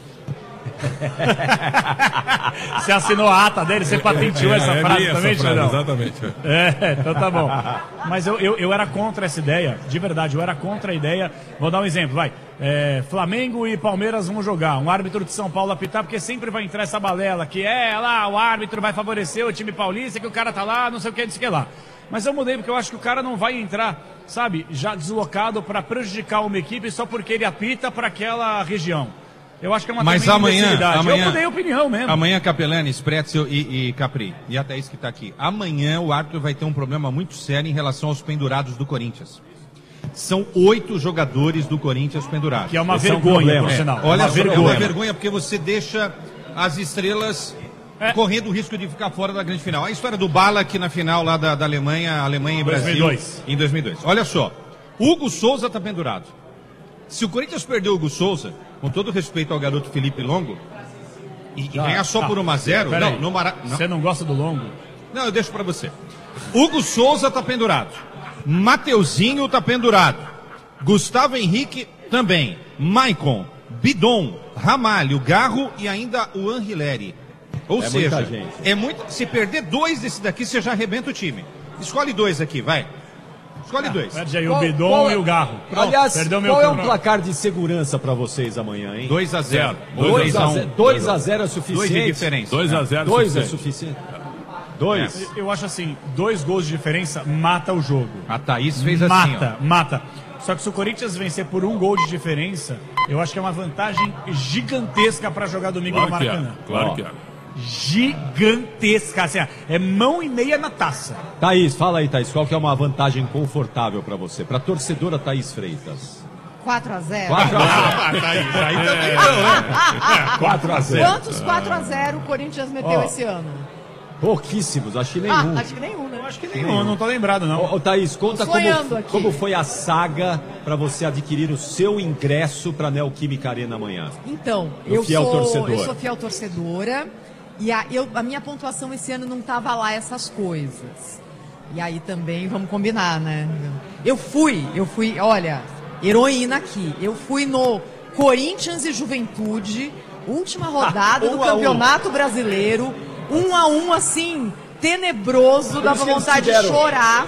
Você assinou a ata dele, você patenteou É, essa é frase minha também, essa frase, Xandão? exatamente. É, então tá bom. Mas eu, eu, eu era contra essa ideia, de verdade, eu era contra a ideia. Vou dar um exemplo, vai. É, Flamengo e Palmeiras vão jogar. Um árbitro de São Paulo apitar, porque sempre vai entrar essa balela que é lá, o árbitro vai favorecer o time paulista, que o cara tá lá, não sei o que, não sei o que lá. Mas eu mudei porque eu acho que o cara não vai entrar, sabe, já deslocado para prejudicar uma equipe só porque ele apita para aquela região. Eu acho que é uma Mas tremenda amanhã, imbecilidade. amanhã, Eu mudei a opinião mesmo. Amanhã, Capelanes, Pretzel e, e Capri, e até isso que está aqui. Amanhã o árbitro vai ter um problema muito sério em relação aos pendurados do Corinthians. São oito jogadores do Corinthians pendurados. Que é uma Esse vergonha, é um por é. sinal. Olha Uma só, é vergonha. uma vergonha porque você deixa as estrelas É. correndo o risco de ficar fora da grande final. A história do Bala aqui na final lá da, da Alemanha, Alemanha e Brasil dois mil e dois. em dois mil e dois. Olha só, Hugo Souza está pendurado. Se o Corinthians perder o Hugo Souza, com todo respeito ao garoto Felipe Longo, e, e Ah, ganhar só tá. por um a zero, Pera não, aí. no Mara... não. Você não gosta do Longo? Não, eu deixo pra você. Hugo Souza tá pendurado. Mateuzinho tá pendurado. Gustavo Henrique também. Maicon, Bidon, Ramalho, Garro e ainda o Anrileri. Ou É seja, muita gente. é muito. Se perder dois desse daqui, você já arrebenta o time. Escolhe dois aqui, vai. Escolhe dois. Perde aí o Bidon e o Garro. Pronto, Aliás, perdeu meu qual é o turno. placar de segurança pra vocês amanhã, hein? dois a zero. dois a zero. dois a zero é suficiente? Dois de diferença. dois a zero dois é suficiente. suficiente? dois. Eu- Eu acho assim, dois gols de diferença mata o jogo. A Thaís fez assim, Mata, mata. Só que se o Corinthians vencer por um gol de diferença, eu acho que é uma vantagem gigantesca para jogar domingo Claro no que é, Maracanã. claro Ó, que é. Gigantesca, assim, ó, é mão e meia na taça. Thaís, fala aí, Thaís, qual que é uma vantagem confortável pra você? Pra torcedora Thaís Freitas. quatro a zero. quatro a zero. Ah, Thaís, aí também não, né? quatro a zero. Quantos quatro a zero o Corinthians meteu Ó. esse ano? Pouquíssimos, acho que nenhum. Ah, acho que nenhum, né? Acho que nenhum, não tô lembrado, não. Ô, ô, Thaís, conta Sonhando como, aqui. como foi a saga pra você adquirir o seu ingresso pra Neoquímica Arena amanhã. Então, Do eu fiel sou, torcedor. eu sou fiel torcedora e a, eu, a minha pontuação esse ano não tava lá essas coisas. E aí também, vamos combinar, né? Eu fui, eu fui, olha, heroína aqui. Eu fui no Corinthians e Juventude, última rodada Um do a um. Campeonato Brasileiro, um a um assim, tenebroso, dava isso que eles vontade de tiveram. chorar.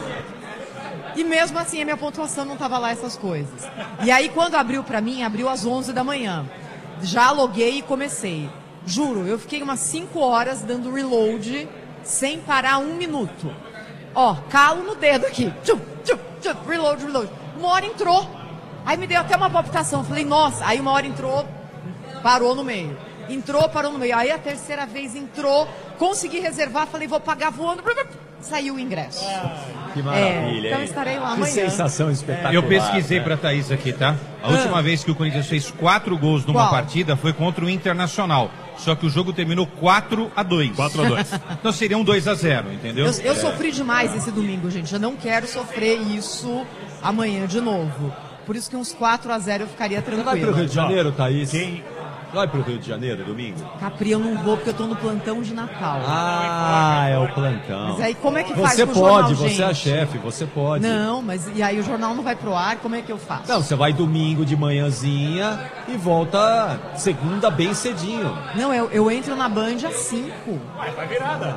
E mesmo assim a minha pontuação não tava lá essas coisas. E aí quando abriu pra mim, abriu às onze da manhã. Já loguei e comecei. Juro, eu fiquei umas cinco horas dando reload sem parar um minuto. Ó, calo no dedo aqui. Tchum, tchum, tchum, reload, reload. Uma hora entrou. Aí me deu até uma palpitação. Falei, nossa. Aí uma hora entrou, parou no meio. Entrou, parou no meio. Aí a terceira vez entrou, consegui reservar. Falei, vou pagar voando. Saiu o ingresso. Que maravilha, É, então hein? estarei lá Que amanhã. sensação espetacular. Eu pesquisei né? pra Thaís aqui, tá? A Ah. última vez que o Corinthians fez quatro gols numa Qual? partida foi contra o Internacional. Só que o jogo terminou quatro a dois. quatro a dois. Então seria um dois a zero, entendeu? Eu, eu sofri demais esse domingo, gente. Eu não quero sofrer isso amanhã de novo. Por isso que uns quatro a zero eu ficaria Você tranquila. vai pro Rio de Janeiro, Thaís? Quem- Vai pro Rio de Janeiro domingo? Capri, eu não vou porque eu tô no plantão de Natal. Ah, é o plantão. Mas aí como é que faz Você com o jornal, pode, você é a gente? chefe, você pode. Não, mas e aí o jornal não vai pro ar, como é que eu faço? Não, você vai domingo de manhãzinha e volta segunda bem cedinho. Não, eu, eu entro na Band às cinco. Vai virada.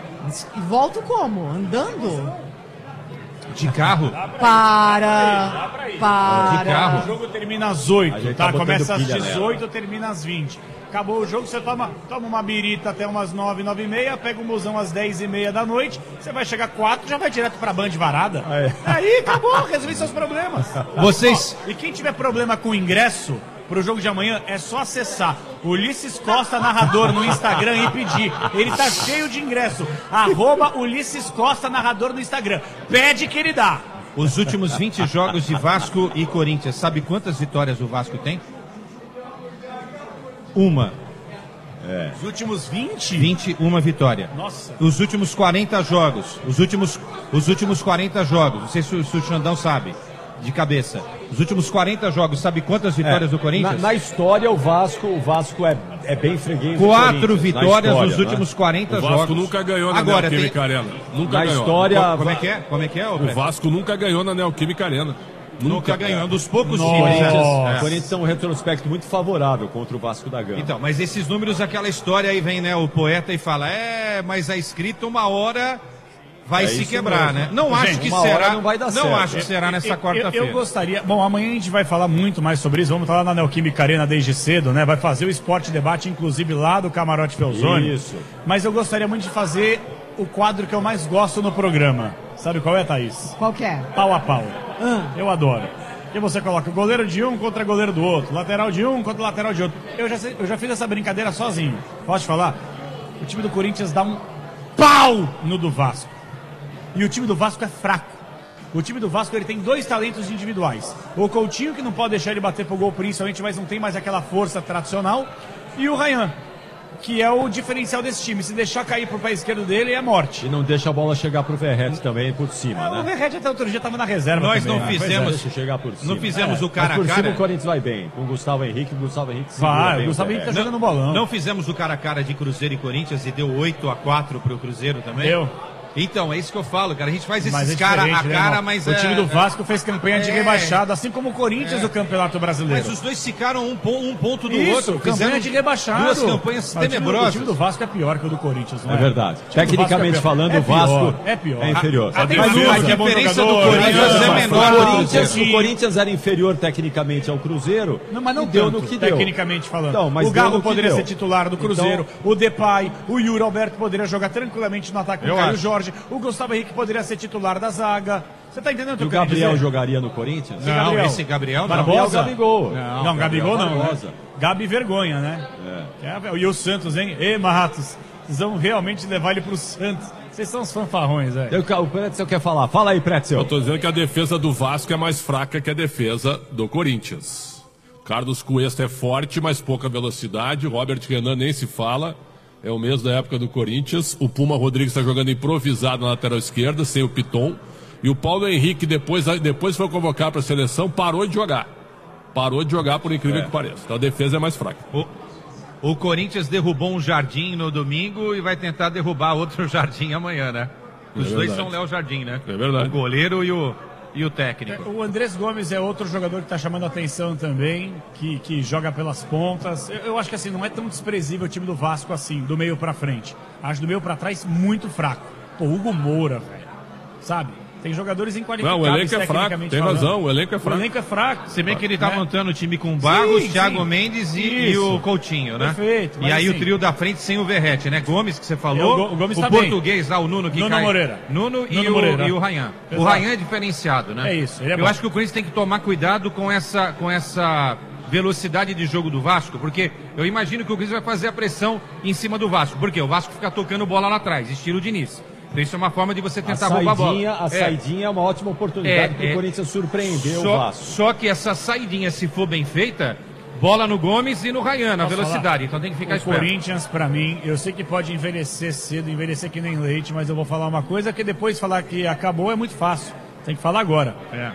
E volto como? Andando? De carro? Para! Para! De carro. O jogo termina às A oito, gente tá? tá botando Começa às pilha dezoito, termina às vinte. Acabou o jogo, você toma, toma uma birita até umas nove, nove e meia, pega um busão às dez e meia da noite, você vai chegar quatro, já vai direto pra Band varada. É. Aí acabou, resolvi seus problemas. Vocês- Ó, e quem tiver problema com o ingresso pro jogo de amanhã, é só acessar Ulisses Costa Narrador no Instagram e pedir. Ele tá cheio de ingresso. Arroba Ulisses Costa Narrador no Instagram. Pede que ele dá. Os últimos vinte jogos de Vasco e Corinthians, sabe quantas vitórias o Vasco tem? Uma. Os últimos vinte? vinte, uma vitória. Nossa. Os últimos quarenta jogos, os últimos, os últimos quarenta jogos, não sei se, o- se o Xandão sabe, de cabeça. Os últimos quarenta jogos, sabe quantas vitórias É, do Corinthians? Na, na história, o Vasco, o Vasco é, é bem freguês. do Quatro Corinthians, na vitórias história, nos né? últimos quarenta O Vasco jogos. nunca ganhou na Agora, Neoquímica tem... Arena. Nunca Na ganhou. história, Co- Como é que é? Como é que é? ô, O Breno? Vasco nunca ganhou na Neoquímica Arena. Nunca ganhou, é um dos poucos Nossa. times. né? O É. Corinthians tem um retrospecto muito favorável contra o Vasco da Gama. Então, mas esses números, aquela história aí vem, né, o poeta e fala, é, mas a escrita uma hora vai É se isso quebrar, mesmo. né? Não Gente, acho que uma hora será. não vai dar certo. acho que será nessa Eu- eu- quarta-feira. Eu gostaria. Bom, amanhã a gente vai falar muito mais sobre isso. Vamos estar lá na Neoquímica Arena desde cedo, né? Vai fazer o Esporte Debate, inclusive lá do Camarote Felzoni. Isso. Mas eu gostaria muito de fazer o quadro que eu mais gosto no programa. Sabe qual é, Thaís? Qual que é? Pau a pau. Ah. Eu adoro. Que você coloca o goleiro de um contra goleiro do outro, lateral de um contra lateral de outro. Eu já, sei- eu já fiz essa brincadeira sozinho. Posso te falar? O time do Corinthians dá um pau no do Vasco. E o time do Vasco é fraco. O time do Vasco ele tem dois talentos individuais. O Coutinho, que não pode deixar ele bater pro gol principalmente, mas não tem mais aquela força tradicional. E o Ryan. que é o diferencial desse time. Se deixar cair pro pé esquerdo dele, é morte. E não deixa a bola chegar pro Verratti também por cima, é, né? O Verratti até outro dia tava na reserva. Nós também, não né? fizemos. Deixa chegar por cima. Não fizemos é, o cara a mas por cara. cima o Corinthians vai bem. Com o Gustavo Henrique, o Gustavo Henrique segura Vai, bem o Gustavo Henrique tá Verratti. jogando bolão. Não fizemos o cara a cara de Cruzeiro e Corinthians e deu oito a quatro pro Cruzeiro também? Deu. Então, é isso que eu falo, cara. A gente faz Mas esses é cara a diferente, né, cara, irmão? mas o é... time do Vasco fez campanha de é, rebaixado, assim como o Corinthians é, do Campeonato Brasileiro. Mas os dois ficaram um, um ponto do Isso, outro. campanha Fizeram de rebaixado. duas campanhas Mas o time- tenebrosas. O time do Vasco é pior que o do Corinthians, não é? É verdade. O time do Tecnicamente Vasco é pior. falando, é o Vasco pior, é pior. é inferior. Ah, tem Mas Dudu, a que é bom diferença do jogador, Corinthians né? é Mas menor. O fala, Corinthians, que- o Corinthians era inferior tecnicamente ao Cruzeiro. Não, mas não e deu tanto, no que deu. tecnicamente falando. Então, mas o deu Galo no que poderia deu. ser titular do Cruzeiro, Então- o Depay, o Yuri Alberto poderia jogar tranquilamente no ataque com Eu o Caio acho. Jorge, o Gustavo Henrique poderia ser titular da zaga. Você tá entendendo o que E eu o quero Gabriel dizer? jogaria no Corinthians? Não, Gabriel. esse Gabriel não. Barbosa? Gabriel Gabigol. Não, não Gabigol Gabriel não. Barbosa. Né? Gabi vergonha, né? É. E o Santos, hein? Ê, Marratos, vocês vão realmente levar ele pro Santos. Vocês são os fanfarrões, velho. O Pretzel quer falar. Fala aí, Pretzel. Eu tô dizendo que a defesa do Vasco é mais fraca que a defesa do Corinthians. Carlos Cuesta é forte, mas pouca velocidade. Robert Renan nem se fala. É o mesmo da época do Corinthians. O Puma Rodrigues está jogando improvisado na lateral esquerda, sem o Piton. E o Paulo Henrique, depois, depois foi convocar para a seleção, parou de jogar. Parou de jogar, por incrível É. que pareça. Então a defesa é mais fraca. O, o Corinthians derrubou um Jardim no domingo e vai tentar derrubar outro Jardim amanhã, né? Os É dois verdade. são Léo Jardim, né? É verdade. O goleiro e o, e o técnico. O Andrés Gomes é outro jogador que está chamando a atenção também, que, que joga pelas pontas. Eu, eu acho que assim, não é tão desprezível o time do Vasco assim, do meio para frente. Acho do meio para trás muito fraco. Pô, Hugo Moura, velho. Sabe? Tem jogadores inqualificáveis. Não, o elenco é fraco, tecnicamente tem falando. razão, o elenco é fraco. O elenco é fraco. Se bem que ele tá né? montando o time com Barros, Sim, Thiago sim. Mendes e, Isso. e o Coutinho, né? Perfeito, E mas aí assim- o trio da frente sem o Verratti, né? Gomes, que você É, falou. o Go- o Gomes tá português lá, o Nuno que Nuno cai. Moreira. Nuno, e, Nuno o, Moreira. e o Ryan. O Exato. Ryan é diferenciado, né? É isso, ele é Eu bom. acho que o Corinthians tem que tomar cuidado com essa, com essa velocidade de jogo do Vasco, porque eu imagino que o Corinthians vai fazer a pressão em cima do Vasco. Por quê? O Vasco fica tocando bola lá atrás, estilo Diniz. Então isso é uma forma de você A tentar roubar a saidinha, bola. a saidinha é uma ótima oportunidade É, para o é. Corinthians surpreender só, o Vasco. Só que essa saidinha, se for bem feita, bola no Gomes e no Ryan, na Posso velocidade. falar? Então tem que ficar o esperto. Corinthians, pra mim, eu sei que pode envelhecer cedo, envelhecer que nem leite, mas eu vou falar uma coisa que depois falar que acabou é muito fácil. Tem que falar agora. É.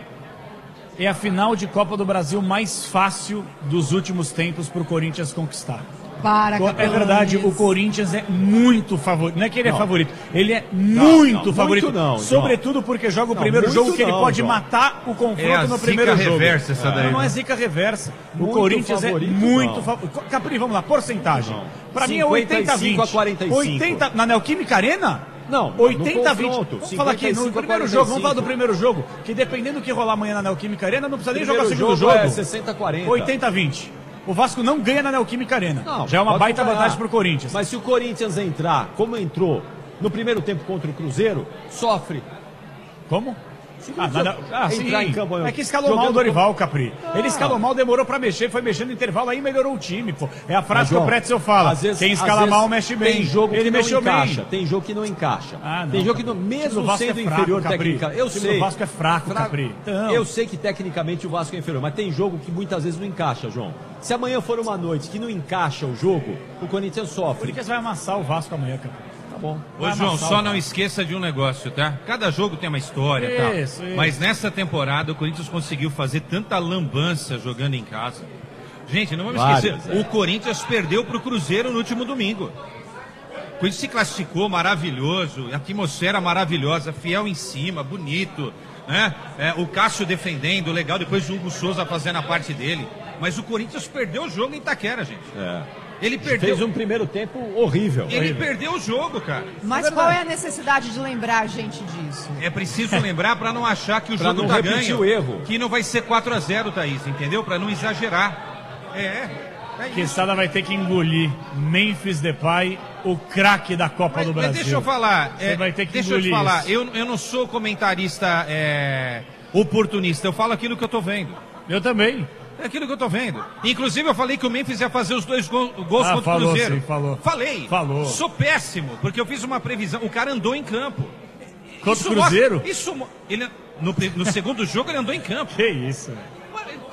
É a final de Copa do Brasil mais fácil dos últimos tempos pro Corinthians conquistar. Para, Co- É Capelanes. verdade, o Corinthians é muito favorito. Não é que ele é Não. favorito, ele é muito não, favorito. muito não, João. Sobretudo porque joga o Não, primeiro muito jogo que ele não, pode João. matar o confronto É a no primeiro zica jogo. reversa essa daí, Não, não né? é zica reversa. O Muito Corinthians favorito, é muito não. favorito. Capri, vamos lá, porcentagem. Pra mim é cinquenta e oitenta a cinco vinte. a quarenta e cinco. oitenta na Neoquímica Arena? Não, oitenta a no vinte. confronto, Vamos falar aqui, no cinquenta e cinco a primeiro quarenta e jogo, vamos falar do cinco. primeiro jogo, que dependendo do que rolar amanhã na Neoquímica Arena, não precisa nem Primeiro jogar o segundo jogo jogo. é sessenta a quarenta. oitenta a vinte. O Vasco não ganha na Neoquímica Arena. Não, Já é uma pode baita ganhar. vantagem pro Corinthians. Mas se o Corinthians entrar, como entrou no primeiro tempo contra o Cruzeiro, sofre. Como? Se o Ah, Cruzeiro nada, ah, sim. entrar em campo, É que escalou mal o jogando Dorival, Capri. Ah. Ele escalou mal, demorou pra mexer, foi mexendo no intervalo, aí melhorou o time, pô. É a frase Mas, que o João, Pretzel fala. às vezes- Quem às escala vezes mal, mexe bem. Tem jogo Ele que não mexeu encaixa. bem. Tem jogo que não encaixa. Ah, não, tem jogo que não, Capri. O time mesmo do Vasco sendo é fraco, inferior Capri. tecnicamente. Eu O time sei. do Vasco é fraco, Capri. Então. Eu sei que tecnicamente o Vasco é inferior, mas tem jogo que muitas vezes não encaixa, João. Se amanhã for uma noite que não encaixa o jogo, o Corinthians O sofre. Corinthians vai amassar o Vasco amanhã, Capri. Tá bom. Ô, Vai João, amassar só o não Vasco. esqueça de um negócio, tá? Cada jogo tem uma história e tal. Isso, isso. Mas nessa temporada o Corinthians conseguiu fazer tanta lambança jogando em casa. Gente, não vamos Várias, esquecer, é. o Corinthians perdeu pro Cruzeiro no último domingo. O Corinthians se classificou maravilhoso, atmosfera maravilhosa, fiel em cima, bonito, né? É, o Cássio defendendo, legal, depois o Hugo Souza fazendo a parte dele. Mas o Corinthians perdeu o jogo em Itaquera, gente. É. Ele perdeu. Fez um primeiro tempo horrível. Ele horrível. perdeu o jogo, cara. Mas qual é a necessidade de lembrar a gente disso? É preciso lembrar para não achar que o Pra jogo não tá repetir ganho. o erro. Que não vai ser quatro a zero, Thaís, entendeu? Para não exagerar. É, é isso. Quesada vai ter que engolir Memphis Depay, o craque da Copa Mas, do mas Brasil. deixa eu falar. Você é, vai ter que deixa eu te engolir falar. isso. Eu, eu não sou comentarista é, oportunista. Eu falo aquilo que eu tô vendo. Eu também. É aquilo que eu tô vendo. Inclusive, eu falei que o Memphis ia fazer os dois gol- gols Ah, contra o falou, Cruzeiro. sim, falou. Falei. Falou. Sou péssimo, porque eu fiz uma previsão. O cara andou em campo. Contra o Cruzeiro? Mostra, isso, mo- ele, no, pri- no segundo jogo ele andou em campo. Que isso, velho.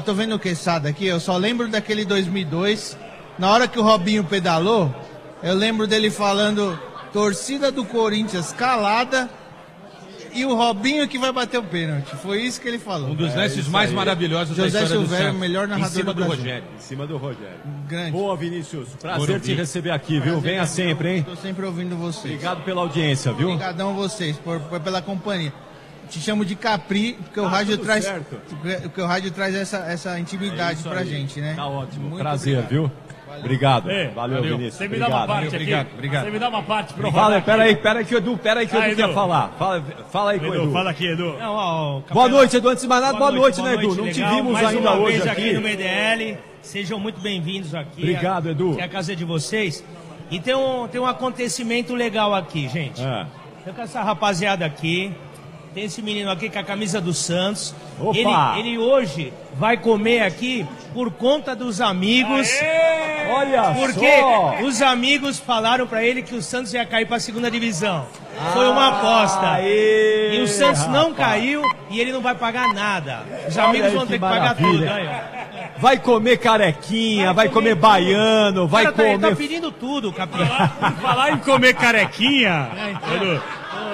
eu tô vendo o Quesada aqui, eu só lembro daquele dois mil e dois, na hora que o Robinho pedalou, eu lembro dele falando, torcida do Corinthians calada e o Robinho que vai bater o pênalti. Foi isso que ele falou. Um dos é, lances mais aí. maravilhosos José da história Silvério, do Santos. melhor narrador em cima do, do Brasil. Rogério. Em cima do Rogério. Grande. Boa, Vinícius. Prazer Morumbi. te receber aqui, viu? Venha sempre, hein? Estou sempre ouvindo vocês. Obrigado pela audiência, viu? Obrigadão a vocês por, por- pela companhia. Te chamo de Capri, porque o Ah, rádio tudo traz, certo. porque, porque o rádio traz essa, essa intimidade É isso pra aí. gente, né? Tá ótimo. Muito Prazer, obrigado. viu? Obrigado. Ei, valeu, valeu. Vinícius. Você me dá uma Obrigado. parte aqui. Obrigado, obrigado. Você me dá uma parte pro Fala, Rodak. peraí, peraí que o Edu, peraí que o Ah, Edu quer Edu. falar. Fala, fala aí com o Edu, Edu. fala aqui, Edu. Não, ó, o Boa Capela- noite, Edu. Antes de mais nada, boa, noite, né, Edu? Não te legal. vimos Mais ainda uma hoje vez aqui. aqui no M D L. Sejam muito bem-vindos aqui. Obrigado, a, Edu. Que é a casa de vocês. E tem um, tem um acontecimento legal aqui, gente. É. Tem com essa rapaziada aqui. Tem esse menino aqui com a camisa do Santos. Opa! Ele, ele hoje vai comer aqui por conta dos amigos. Olha Porque só! os amigos falaram pra ele que o Santos ia cair pra segunda divisão. Foi uma aposta. Aê, E o Santos não rapaz. caiu e ele não vai pagar nada. Os Olha amigos aí vão que ter que pagar maravilha. tudo. Aí, ó. Vai comer carequinha, vai comer baiano, vai Cara, tá- ele comer... tá pedindo tudo, capitão. Falar em comer carequinha, Edu.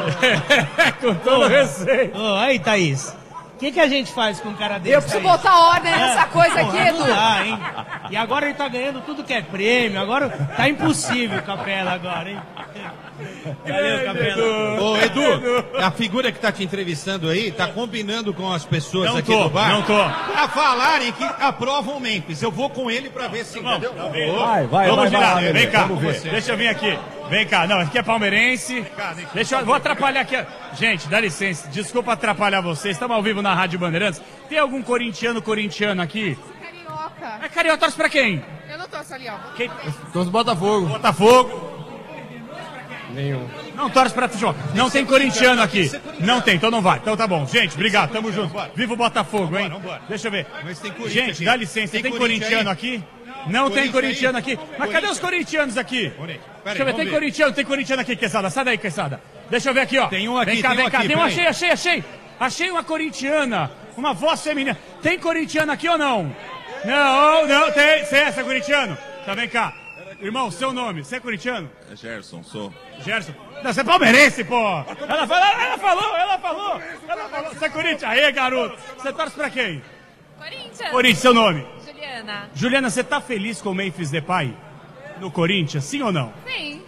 Com todo respeito. Ô, aí, Thaís. O que, que a gente faz com um cara desse? Eu preciso Thaís? botar ordem nessa coisa aqui, Porra, Edu. não dá, hein? E agora ele tá ganhando tudo que é prêmio. Agora tá impossível, Capela, agora, hein? Valeu, Capela. Ô, Edu, a figura que tá te entrevistando aí tá combinando com as pessoas Não aqui tô, do bar não tô. pra falarem que aprovam o Memphis. Eu vou com ele pra ver se, entendeu? Vai, vai, Vamos vai, girar, vai, vem vai, cá. vamos ver. Deixa eu vir aqui. Vem cá, não, aqui é palmeirense. Deixa eu, vou atrapalhar aqui. Gente, dá licença, desculpa atrapalhar vocês. Estamos ao vivo na Rádio Bandeirantes. Tem algum corintiano corintiano aqui? Carioca. É carioca, torce pra quem? Eu não torço ali, ó. Quem? Torço Botafogo. Botafogo. Nenhum. Não torce pra futebol. Não tem corintiano aqui. Não tem, então não vai. Então tá bom. Gente, obrigado, tamo junto. Viva o Botafogo, hein? Deixa eu ver. Mas tem Corinthians Gente, aqui. dá licença, tem, Tem corintiano Corinthians aqui? Não tem Corinthians corintiano aí? aqui. Mas cadê os corintianos aqui? Peraí, Deixa eu ver, vamos tem ver. corintiano, tem corintiano aqui, Quesada. Sai daí, Quesada. Deixa eu ver aqui, ó. Tem um aqui, Vem cá, tem vem um cá. aqui, Tem um, peraí. achei, achei, achei. Achei uma corintiana. Uma voz feminina. Tem corintiano aqui ou não? Não, não, tem. Você é, você é corintiano? Tá, vem cá. Irmão, seu nome, você é corintiano? É Gerson, sou. Gerson. Não, você é palmeirense, pô! Ela falou, ela falou, ela falou! Ela falou. Você é Corinthians? Aê, garoto! Você torce pra quem? Corinthians. Corinthians, seu nome? Juliana. Juliana, você tá feliz com o Memphis Depay no Corinthians, sim ou não? Sim.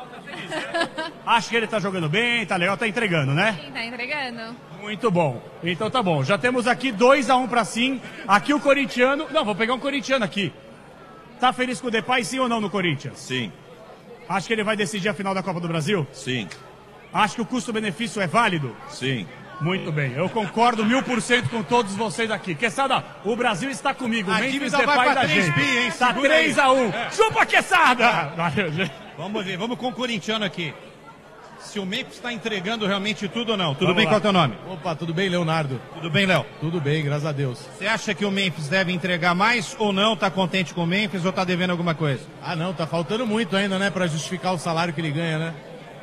Acho que ele tá jogando bem, tá legal, tá entregando, né? Quem tá entregando? Muito bom. Então tá bom. Já temos aqui dois a um pra sim. Aqui o corintiano... Não, vou pegar um corintiano aqui. Tá feliz com o Depay, sim ou não, no Corinthians? Sim, Acho que ele vai decidir a final da Copa do Brasil? sim, Acho que o custo-benefício é válido? sim. Muito bem, eu concordo mil por cento com todos vocês aqui. Quesada, o Brasil está comigo. A Memphis dívida Depay vai pra da três gente. bi, hein? Tá Segura três aí. a um. É. Chupa, Quesada! Valeu, gente. Vamos ver, vamos com o corintiano aqui. Se o Memphis está entregando realmente tudo ou não. Tudo Vamos bem? lá. Qual é o teu nome? Opa, tudo bem, Leonardo? Tudo bem, Léo? Tudo bem, graças a Deus. Você acha que o Memphis deve entregar mais ou não? Tá contente com o Memphis ou tá devendo alguma coisa? Ah, não, tá faltando muito ainda, né, pra justificar o salário que ele ganha, né?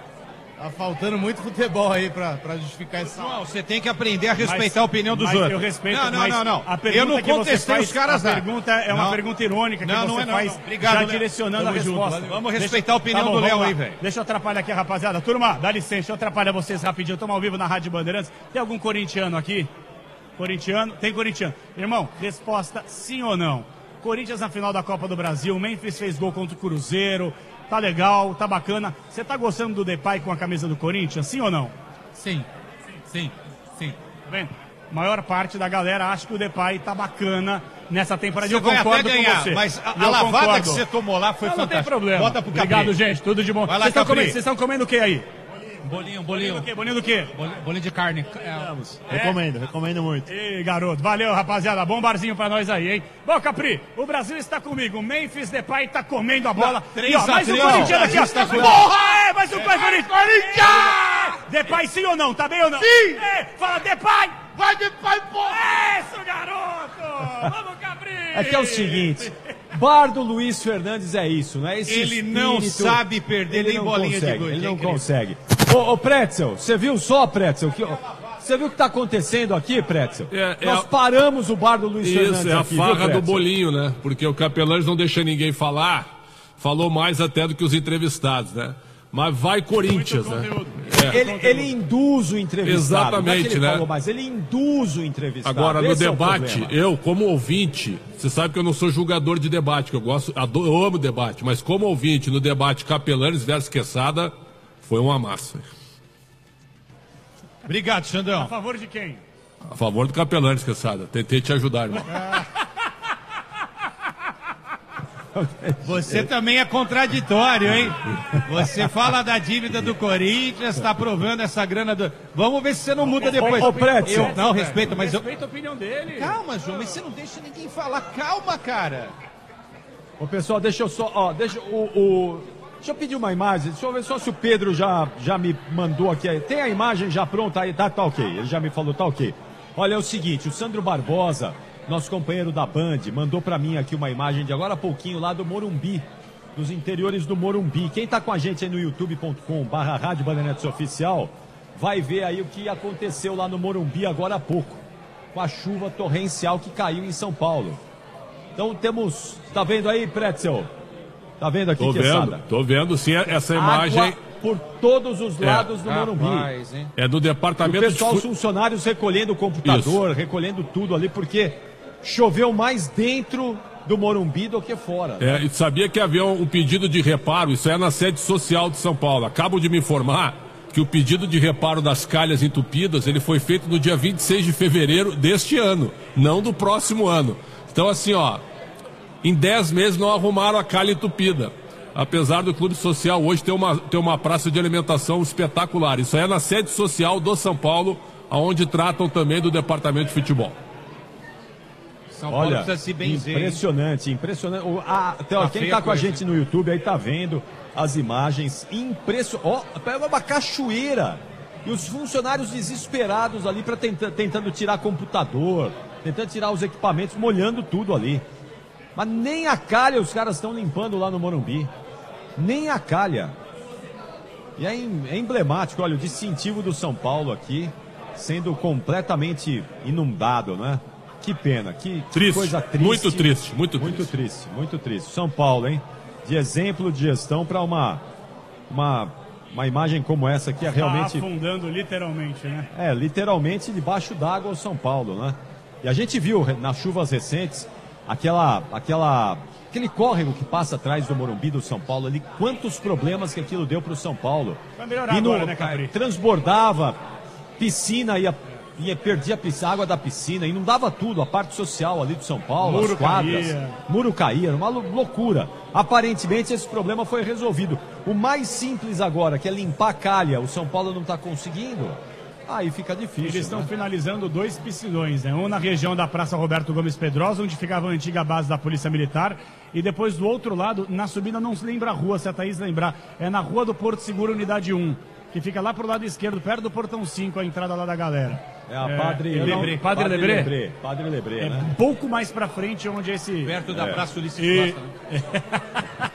Tá faltando muito futebol aí pra, pra justificar esse salário. Não, você tem que aprender a respeitar Mas- a opinião dos mas outros. eu respeito, não, não, mas não, não. a pergunta Eu não que você contestei faz, os caras a lá. pergunta é uma Não. pergunta irônica que Não, você não é não, faz, não. Obrigado, já Léo. direcionando Tamo a junto, resposta. valeu. Vamos Deixa- respeitar a opinião tá bom, do Léo vamos lá. aí, velho. Deixa eu atrapalhar aqui, rapaziada. Turma, dá licença, deixa eu atrapalhar vocês rapidinho. Estamos ao vivo na Rádio Bandeirantes. Tem algum corintiano aqui? Corintiano? Tem corintiano. Irmão, resposta sim ou não? Corinthians na final da Copa do Brasil, Memphis fez gol contra o Cruzeiro, tá legal, tá bacana. Você tá gostando do Depay com a camisa do Corinthians, sim ou não? Sim, sim, sim. Tá vendo? A maior parte da galera acha que o Depay tá bacana nessa temporada. Você Eu vai concordo até ganhar, com você. mas a- E a eu lavada concordo. que você tomou lá foi Não, não tem fantástica. problema. Bota pro Capri. Obrigado, gente. Tudo de bom. Vai lá, Vocês estão Capri. comendo, vocês estão comendo o que aí? Bolinho, Bolinho do quê? Bolinho do quê? Bolinho de carne. É? Recomendo, recomendo muito. Ei, garoto. Valeu, rapaziada. Bom barzinho pra nós aí, hein? Bom, Capri, o Brasil está comigo. O Memphis Depay tá comendo a bola. três E, ó, a mais um três, corintiano aqui, ó. Brasil está com- Porra, é! Mais um Corinthians! Corinthians! Depay sim ou não? Tá bem ou não? Sim! É, fala, Depay! Vai, Depay, porra! Isso, garoto! Vamos, Capri! É que é o seguinte, Bar do Luiz Fernandes é isso, não é? Esse Ele não espírito, sabe perder ele nem não bolinha de consegue, gude, Ele é não incrível. consegue. Ô, ô Pretzel, você viu só, Pretzel? Que, você viu o que está acontecendo aqui, Pretzel? É, é Nós a- paramos o Bar do Luiz Fernandes Isso, é a aqui, viu, farra do Pretzel? bolinho, né? Porque o Capelães não deixa ninguém falar, falou mais até do que os entrevistados, né? Mas vai Corinthians, né? É. Ele, ele induz o entrevistado. Exatamente, não é que ele né? falou, mas ele induz o entrevistado. Agora, no Esse debate, é eu, como ouvinte, você sabe que eu não sou julgador de debate, que eu gosto, eu amo debate, mas como ouvinte, no debate Capelanes versus Quesada, foi uma massa. Obrigado, Xandão. A favor de quem? A favor do Capelanes, Quesada. Tentei te ajudar, irmão. Você também é contraditório, hein? Você fala da dívida do Corinthians, está provando essa grana do... Vamos ver se você não muda depois. Ô, ô, Prete, eu não respeito, mas eu... Respeita a opinião dele. Calma, João, mas você não deixa ninguém falar. Calma, cara. Ô, pessoal, deixa eu só... Ó, deixa o, o... Deixa eu pedir uma imagem. Deixa eu ver só se o Pedro já, já me mandou aqui. Tem a imagem já pronta aí? Tá, tá ok. Ele já me falou, tá ok. Olha, é o seguinte, o Sandro Barbosa... Nosso companheiro da Band mandou pra mim aqui uma imagem de agora há pouquinho lá do Morumbi, dos interiores do Morumbi. Quem tá com a gente aí no youtube ponto com barra Rádio Bandeirantes Oficial vai ver aí o que aconteceu lá no Morumbi agora há pouco, com a chuva torrencial que caiu em São Paulo. Então temos, tá vendo aí, Pretzel? Tá vendo aqui, Tô Quesada? vendo, tô vendo sim essa imagem. Água por todos os lados É. do Morumbi. Rapaz, hein? É do E departamento o pessoal, de os fu- funcionários recolhendo o computador, Isso. recolhendo tudo ali, porque choveu mais dentro do Morumbi do que fora. É, e sabia que havia um pedido de reparo, isso é na sede social de São Paulo. Acabo de me informar que o pedido de reparo das calhas entupidas, ele foi feito no dia vinte e seis de fevereiro deste ano, não do próximo ano. Então assim, ó, em dez meses não arrumaram a calha entupida. Apesar do Clube Social hoje ter uma, ter uma praça de alimentação espetacular. Isso é na sede social do São Paulo, onde tratam também do departamento de futebol. São Paulo Olha, precisa se benzer. hein? impressionante, impressionante. O- a- até, ó, Tá quem feia tá a com a coisa. gente no YouTube aí tá vendo as imagens impressionantes. Ó, é uma cachoeira. E os funcionários desesperados ali para tenta, tentando tirar computador, tentando tirar os equipamentos, molhando tudo ali. Mas nem a calha os caras estão limpando lá no Morumbi. Nem a calha. E é, em- é emblemático, olha, o distintivo do São Paulo aqui sendo completamente inundado, né? Que pena, que Triste, coisa triste. muito triste, muito Muito triste. triste, muito triste. São Paulo, hein? De exemplo de gestão para uma, uma, uma imagem como essa que é realmente... Tá afundando literalmente, né? É, literalmente debaixo d'água o São Paulo, né? E a gente viu nas chuvas recentes aquela, aquela, aquele córrego que passa atrás do Morumbi do São Paulo ali, quantos problemas que aquilo deu para o São Paulo. Vai melhorar E no- agora, né, Capri? transbordava, piscina ia, ia perdia a piscina, a água da piscina, inundava tudo, a parte social ali do São Paulo, Muro as quadras, caía. muro caía, era uma lou- loucura. Aparentemente esse problema foi resolvido. O mais simples agora, que é limpar a calha, o São Paulo não está conseguindo. Aí fica difícil. Eles estão né? finalizando dois piscinões, né? Um na região da Praça Roberto Gomes Pedrosa, onde ficava a antiga base da Polícia Militar. E depois do outro lado, na subida, não se lembra a rua, se a Thaís lembrar. É na rua do Porto Seguro, unidade um. Que fica lá pro lado esquerdo, perto do portão cinco, a entrada lá da galera. É a Padre eu não- Lebré. Padre Lebré? Lebré. Padre Lebré, É né? um pouco mais pra frente, onde esse... Perto da É. Praça Ulisses E- Costa, né?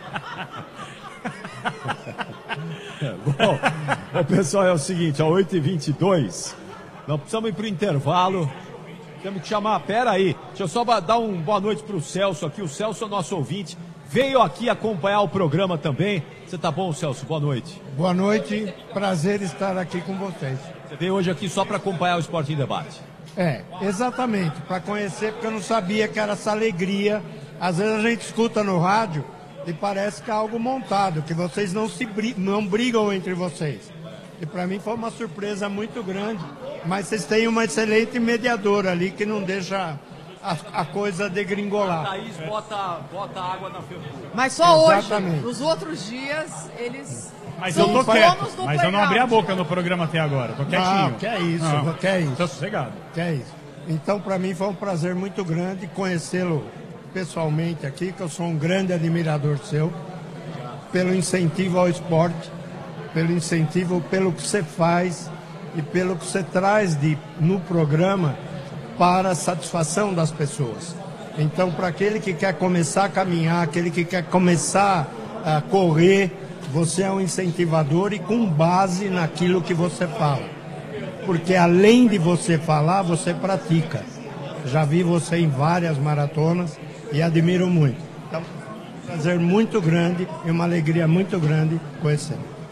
Bom, o pessoal, é o seguinte, ó, oito e vinte e dois, nós precisamos ir pro intervalo, temos que chamar, pera aí, deixa eu só ba- dar uma boa noite pro Celso aqui, o Celso é nosso ouvinte, veio aqui acompanhar o programa também. Você tá bom, Celso? Boa noite. Boa noite, prazer estar aqui com vocês. Você veio hoje aqui só para acompanhar o Esporte em Debate. É, exatamente, para conhecer, porque eu não sabia que era essa alegria. Às vezes a gente escuta no rádio e parece que é algo montado, que vocês não se bri- não brigam entre vocês. E para mim foi uma surpresa muito grande, mas vocês têm uma excelente mediadora ali que não deixa a, a coisa degringolar. Thaís bota, bota água na fervura. Mas só Exatamente. hoje. Nos outros dias, eles Mas são eu tô os quieto, donos do mas eu não abri a playground. boca no programa até agora, tô quietinho. Não, que é isso, Não. que é isso. Tô sossegado. Que é isso. Então, para mim foi um prazer muito grande conhecê-lo pessoalmente aqui, que eu sou um grande admirador seu, pelo incentivo ao esporte, pelo incentivo, pelo que você faz e pelo que você traz de, no programa para a satisfação das pessoas. Então, para aquele que quer começar a caminhar, aquele que quer começar a correr, você é um incentivador e com base naquilo que você fala. Porque além de você falar, você pratica. Já vi você em várias maratonas e admiro muito. Então, um prazer muito grande e uma alegria muito grande conhecê-lo.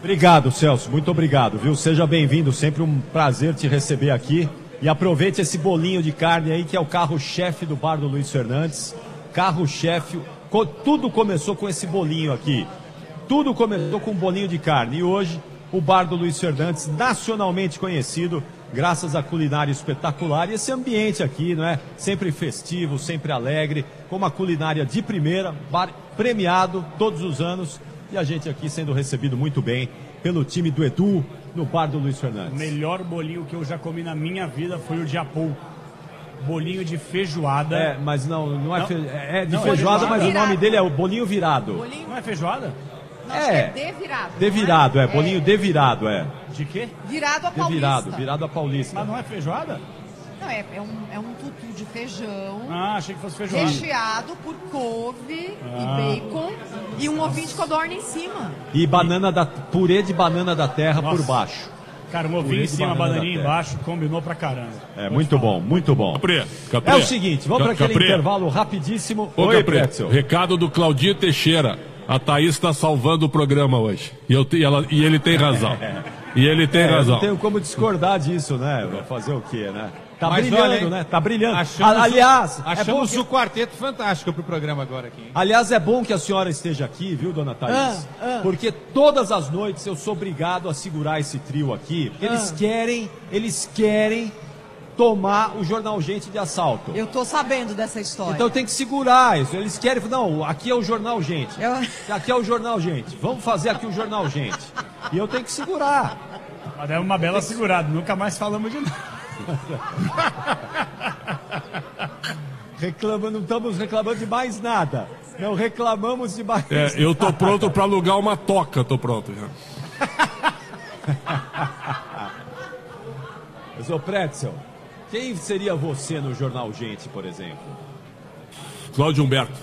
Obrigado, Celso. Muito obrigado, viu? Seja bem-vindo. Sempre um prazer te receber aqui. E aproveite esse bolinho de carne aí, que é o carro-chefe do bar do Luiz Fernandes. Carro-chefe. Tudo começou com esse bolinho aqui. Tudo começou com um bolinho de carne. E hoje, o bar do Luiz Fernandes, nacionalmente conhecido, graças à culinária espetacular. E esse ambiente aqui, não é? Sempre festivo, sempre alegre, com uma culinária de primeira, bar premiado todos os anos. E a gente aqui sendo recebido muito bem pelo time do Edu no bar do Luiz Fernandes. O melhor bolinho que eu já comi na minha vida foi o de há pouco. Bolinho de feijoada. É, mas não, não é, não? Fe... é de Não, feijoada, é mas virado. o nome dele é o bolinho virado. Bolinho... Não é feijoada? Não, acho É. que é de virado. De virado, é, bolinho de virado, é. De quê? Virado a De paulista. virado, virado a paulista. Mas não é feijoada? Não, é, é, um, é um tutu de feijão. Ah, achei que fosse feijoada. Recheado por couve Ah. e bacon e um ovinho de codorna em cima. E banana da purê de banana da terra Nossa. por baixo. Cara, um ovinho Purê em de cima, banana bananinha da terra. embaixo, combinou pra caramba. É, muito bom, muito bom. Capri, Capri. É o seguinte, vamos para aquele Capri. intervalo rapidíssimo. Ô, Oi, Capri, Pretzel. recado do Claudinho Teixeira. A Thaís está salvando o programa hoje. E, eu, te- e ela- e ele tem razão. E ele tem É, eu razão. não tenho como discordar disso, né? Vai fazer o quê, né? Tá Mas brilhando, olha, hein? né? Tá brilhando. Achamos, A- Aliás, o, é bom achamos que... o quarteto fantástico pro programa agora aqui. hein? Aliás, é bom que a senhora esteja aqui, viu, dona Thaís? Ah, ah. Porque todas as noites eu sou obrigado a segurar esse trio aqui. Porque eles Ah. querem, eles querem tomar o Jornal Gente de assalto. Eu tô sabendo dessa história. Então tem que segurar isso. Eles querem, não, aqui é o Jornal Gente. Eu- Aqui é o Jornal Gente. Vamos fazer aqui o Jornal Gente. E eu tenho que segurar. Mas é uma bela segurada, nunca mais falamos de nada. Reclama, não estamos reclamando de mais nada. Não reclamamos de mais É, nada. eu tô pronto para alugar uma toca, tô pronto já. Mas, ô Pretzel, quem seria você no Jornal Gente, por exemplo? Cláudio Humberto.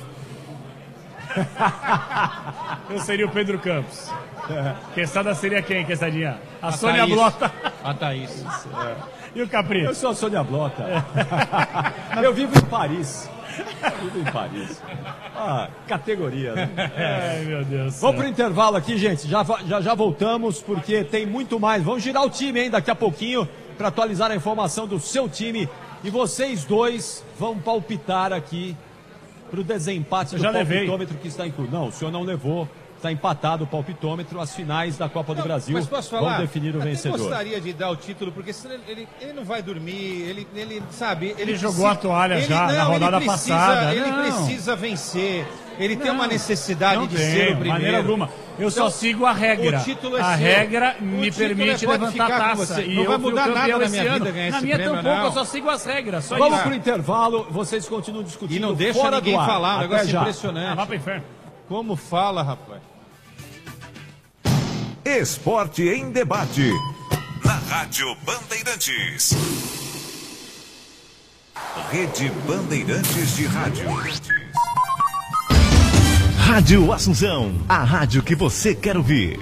Eu seria o Pedro Campos. Questada seria quem, Quesadinha? A, A Sônia Thaís. Blota. A Thaís. E o Capri? Eu sou a Sônia Blota. Eu vivo em Paris. Eu vivo em Paris. Ah, categoria, né? Ai, meu Deus. Vamos pro intervalo aqui, gente. Já, va- já, já voltamos, porque tem muito mais. Vamos girar o time, hein, daqui a pouquinho, para atualizar a informação do seu time. E vocês dois vão palpitar aqui pro desempate Eu do já levei. palpitômetro que está em curso. Não, o senhor não levou. Está empatado o palpitômetro. As finais da Copa do Brasil Mas posso falar? vão definir o Até vencedor. gostaria de dar o título, porque senão ele, ele, ele não vai dormir, ele, ele sabe... Ele, Ele jogou a toalha ele, já na rodada ele precisa, passada. Ele Não. precisa vencer, ele tem Não, uma necessidade não de tem, ser o primeiro. maneira alguma. Eu só sigo a regra. O título é A seu. regra O me título permite é- pode levantar ficar a com taça. você. E Não eu vai fui o mudar nada campeão na esse minha ano. vida ganhar Na esse minha prêmio, tampouco, não. eu só sigo as regras. Só Vamos isso. pro intervalo. Vocês continuam discutindo E não deixa fora ninguém do ar. falar, um Até negócio já. impressionante. Vá pro inferno. Como fala, rapaz? Esporte em debate. Na Rádio Bandeirantes. Rede Bandeirantes de Rádio. Rádio Assunção, a rádio que você quer ouvir.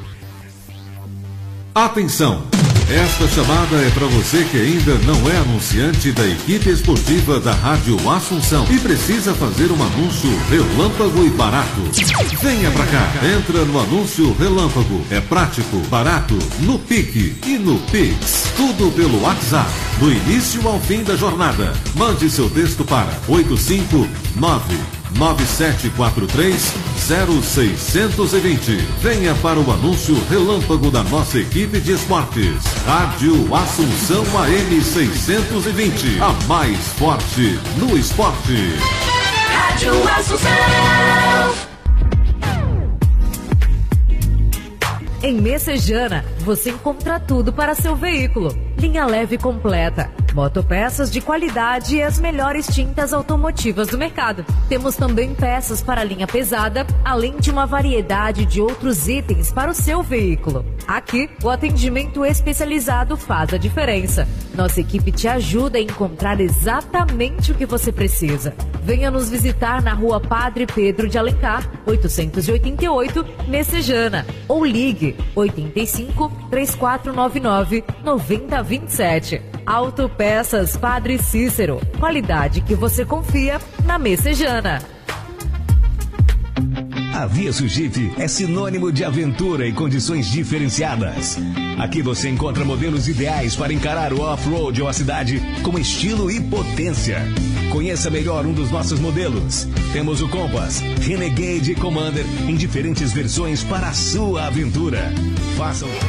Atenção! Esta chamada é para você que ainda não é anunciante da equipe esportiva da Rádio Assunção e precisa fazer um anúncio relâmpago e barato. Venha pra cá, entra no anúncio relâmpago. É prático, barato, no Pique e no Pix. Tudo pelo WhatsApp, do início ao fim da jornada. Mande seu texto para oito cinco nove nove sete quatro três zero seis dois zero. Venha para o anúncio relâmpago da nossa equipe de esportes. Rádio Assunção A M seiscentos e vinte. A mais forte no esporte. Rádio Assunção. Em Messejana, você encontra tudo para seu veículo. Linha leve completa, motopeças de qualidade e as melhores tintas automotivas do mercado. Temos também peças para linha pesada, além de uma variedade de outros itens para o seu veículo. Aqui, o atendimento especializado faz a diferença. Nossa equipe te ajuda a encontrar exatamente o que você precisa. Venha nos visitar na Rua Padre Pedro de Alencar, oitocentos e oitenta e oito, Messejana, ou ligue oito cinco, três quatro nove nove, nove zero dois sete. Autopeças Padre Cícero, qualidade que você confia na Messejana. A Via Sul Jeep é sinônimo de aventura e condições diferenciadas. Aqui você encontra modelos ideais para encarar o off-road ou a cidade com estilo e potência. Conheça melhor um dos nossos modelos. Temos o Compass, Renegade e Commander em diferentes versões para a sua aventura. Faça o...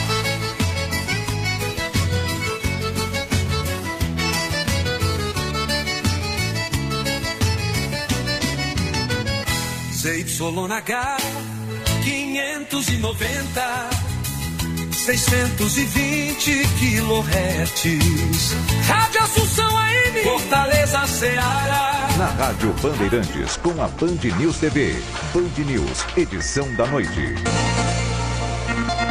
Z Y H quinhentos e noventa, seiscentos e vinte quilohertz. Rádio Assunção A M, Fortaleza, Ceará. Na Rádio Bandeirantes, com a Band News T V. Band News, edição da noite.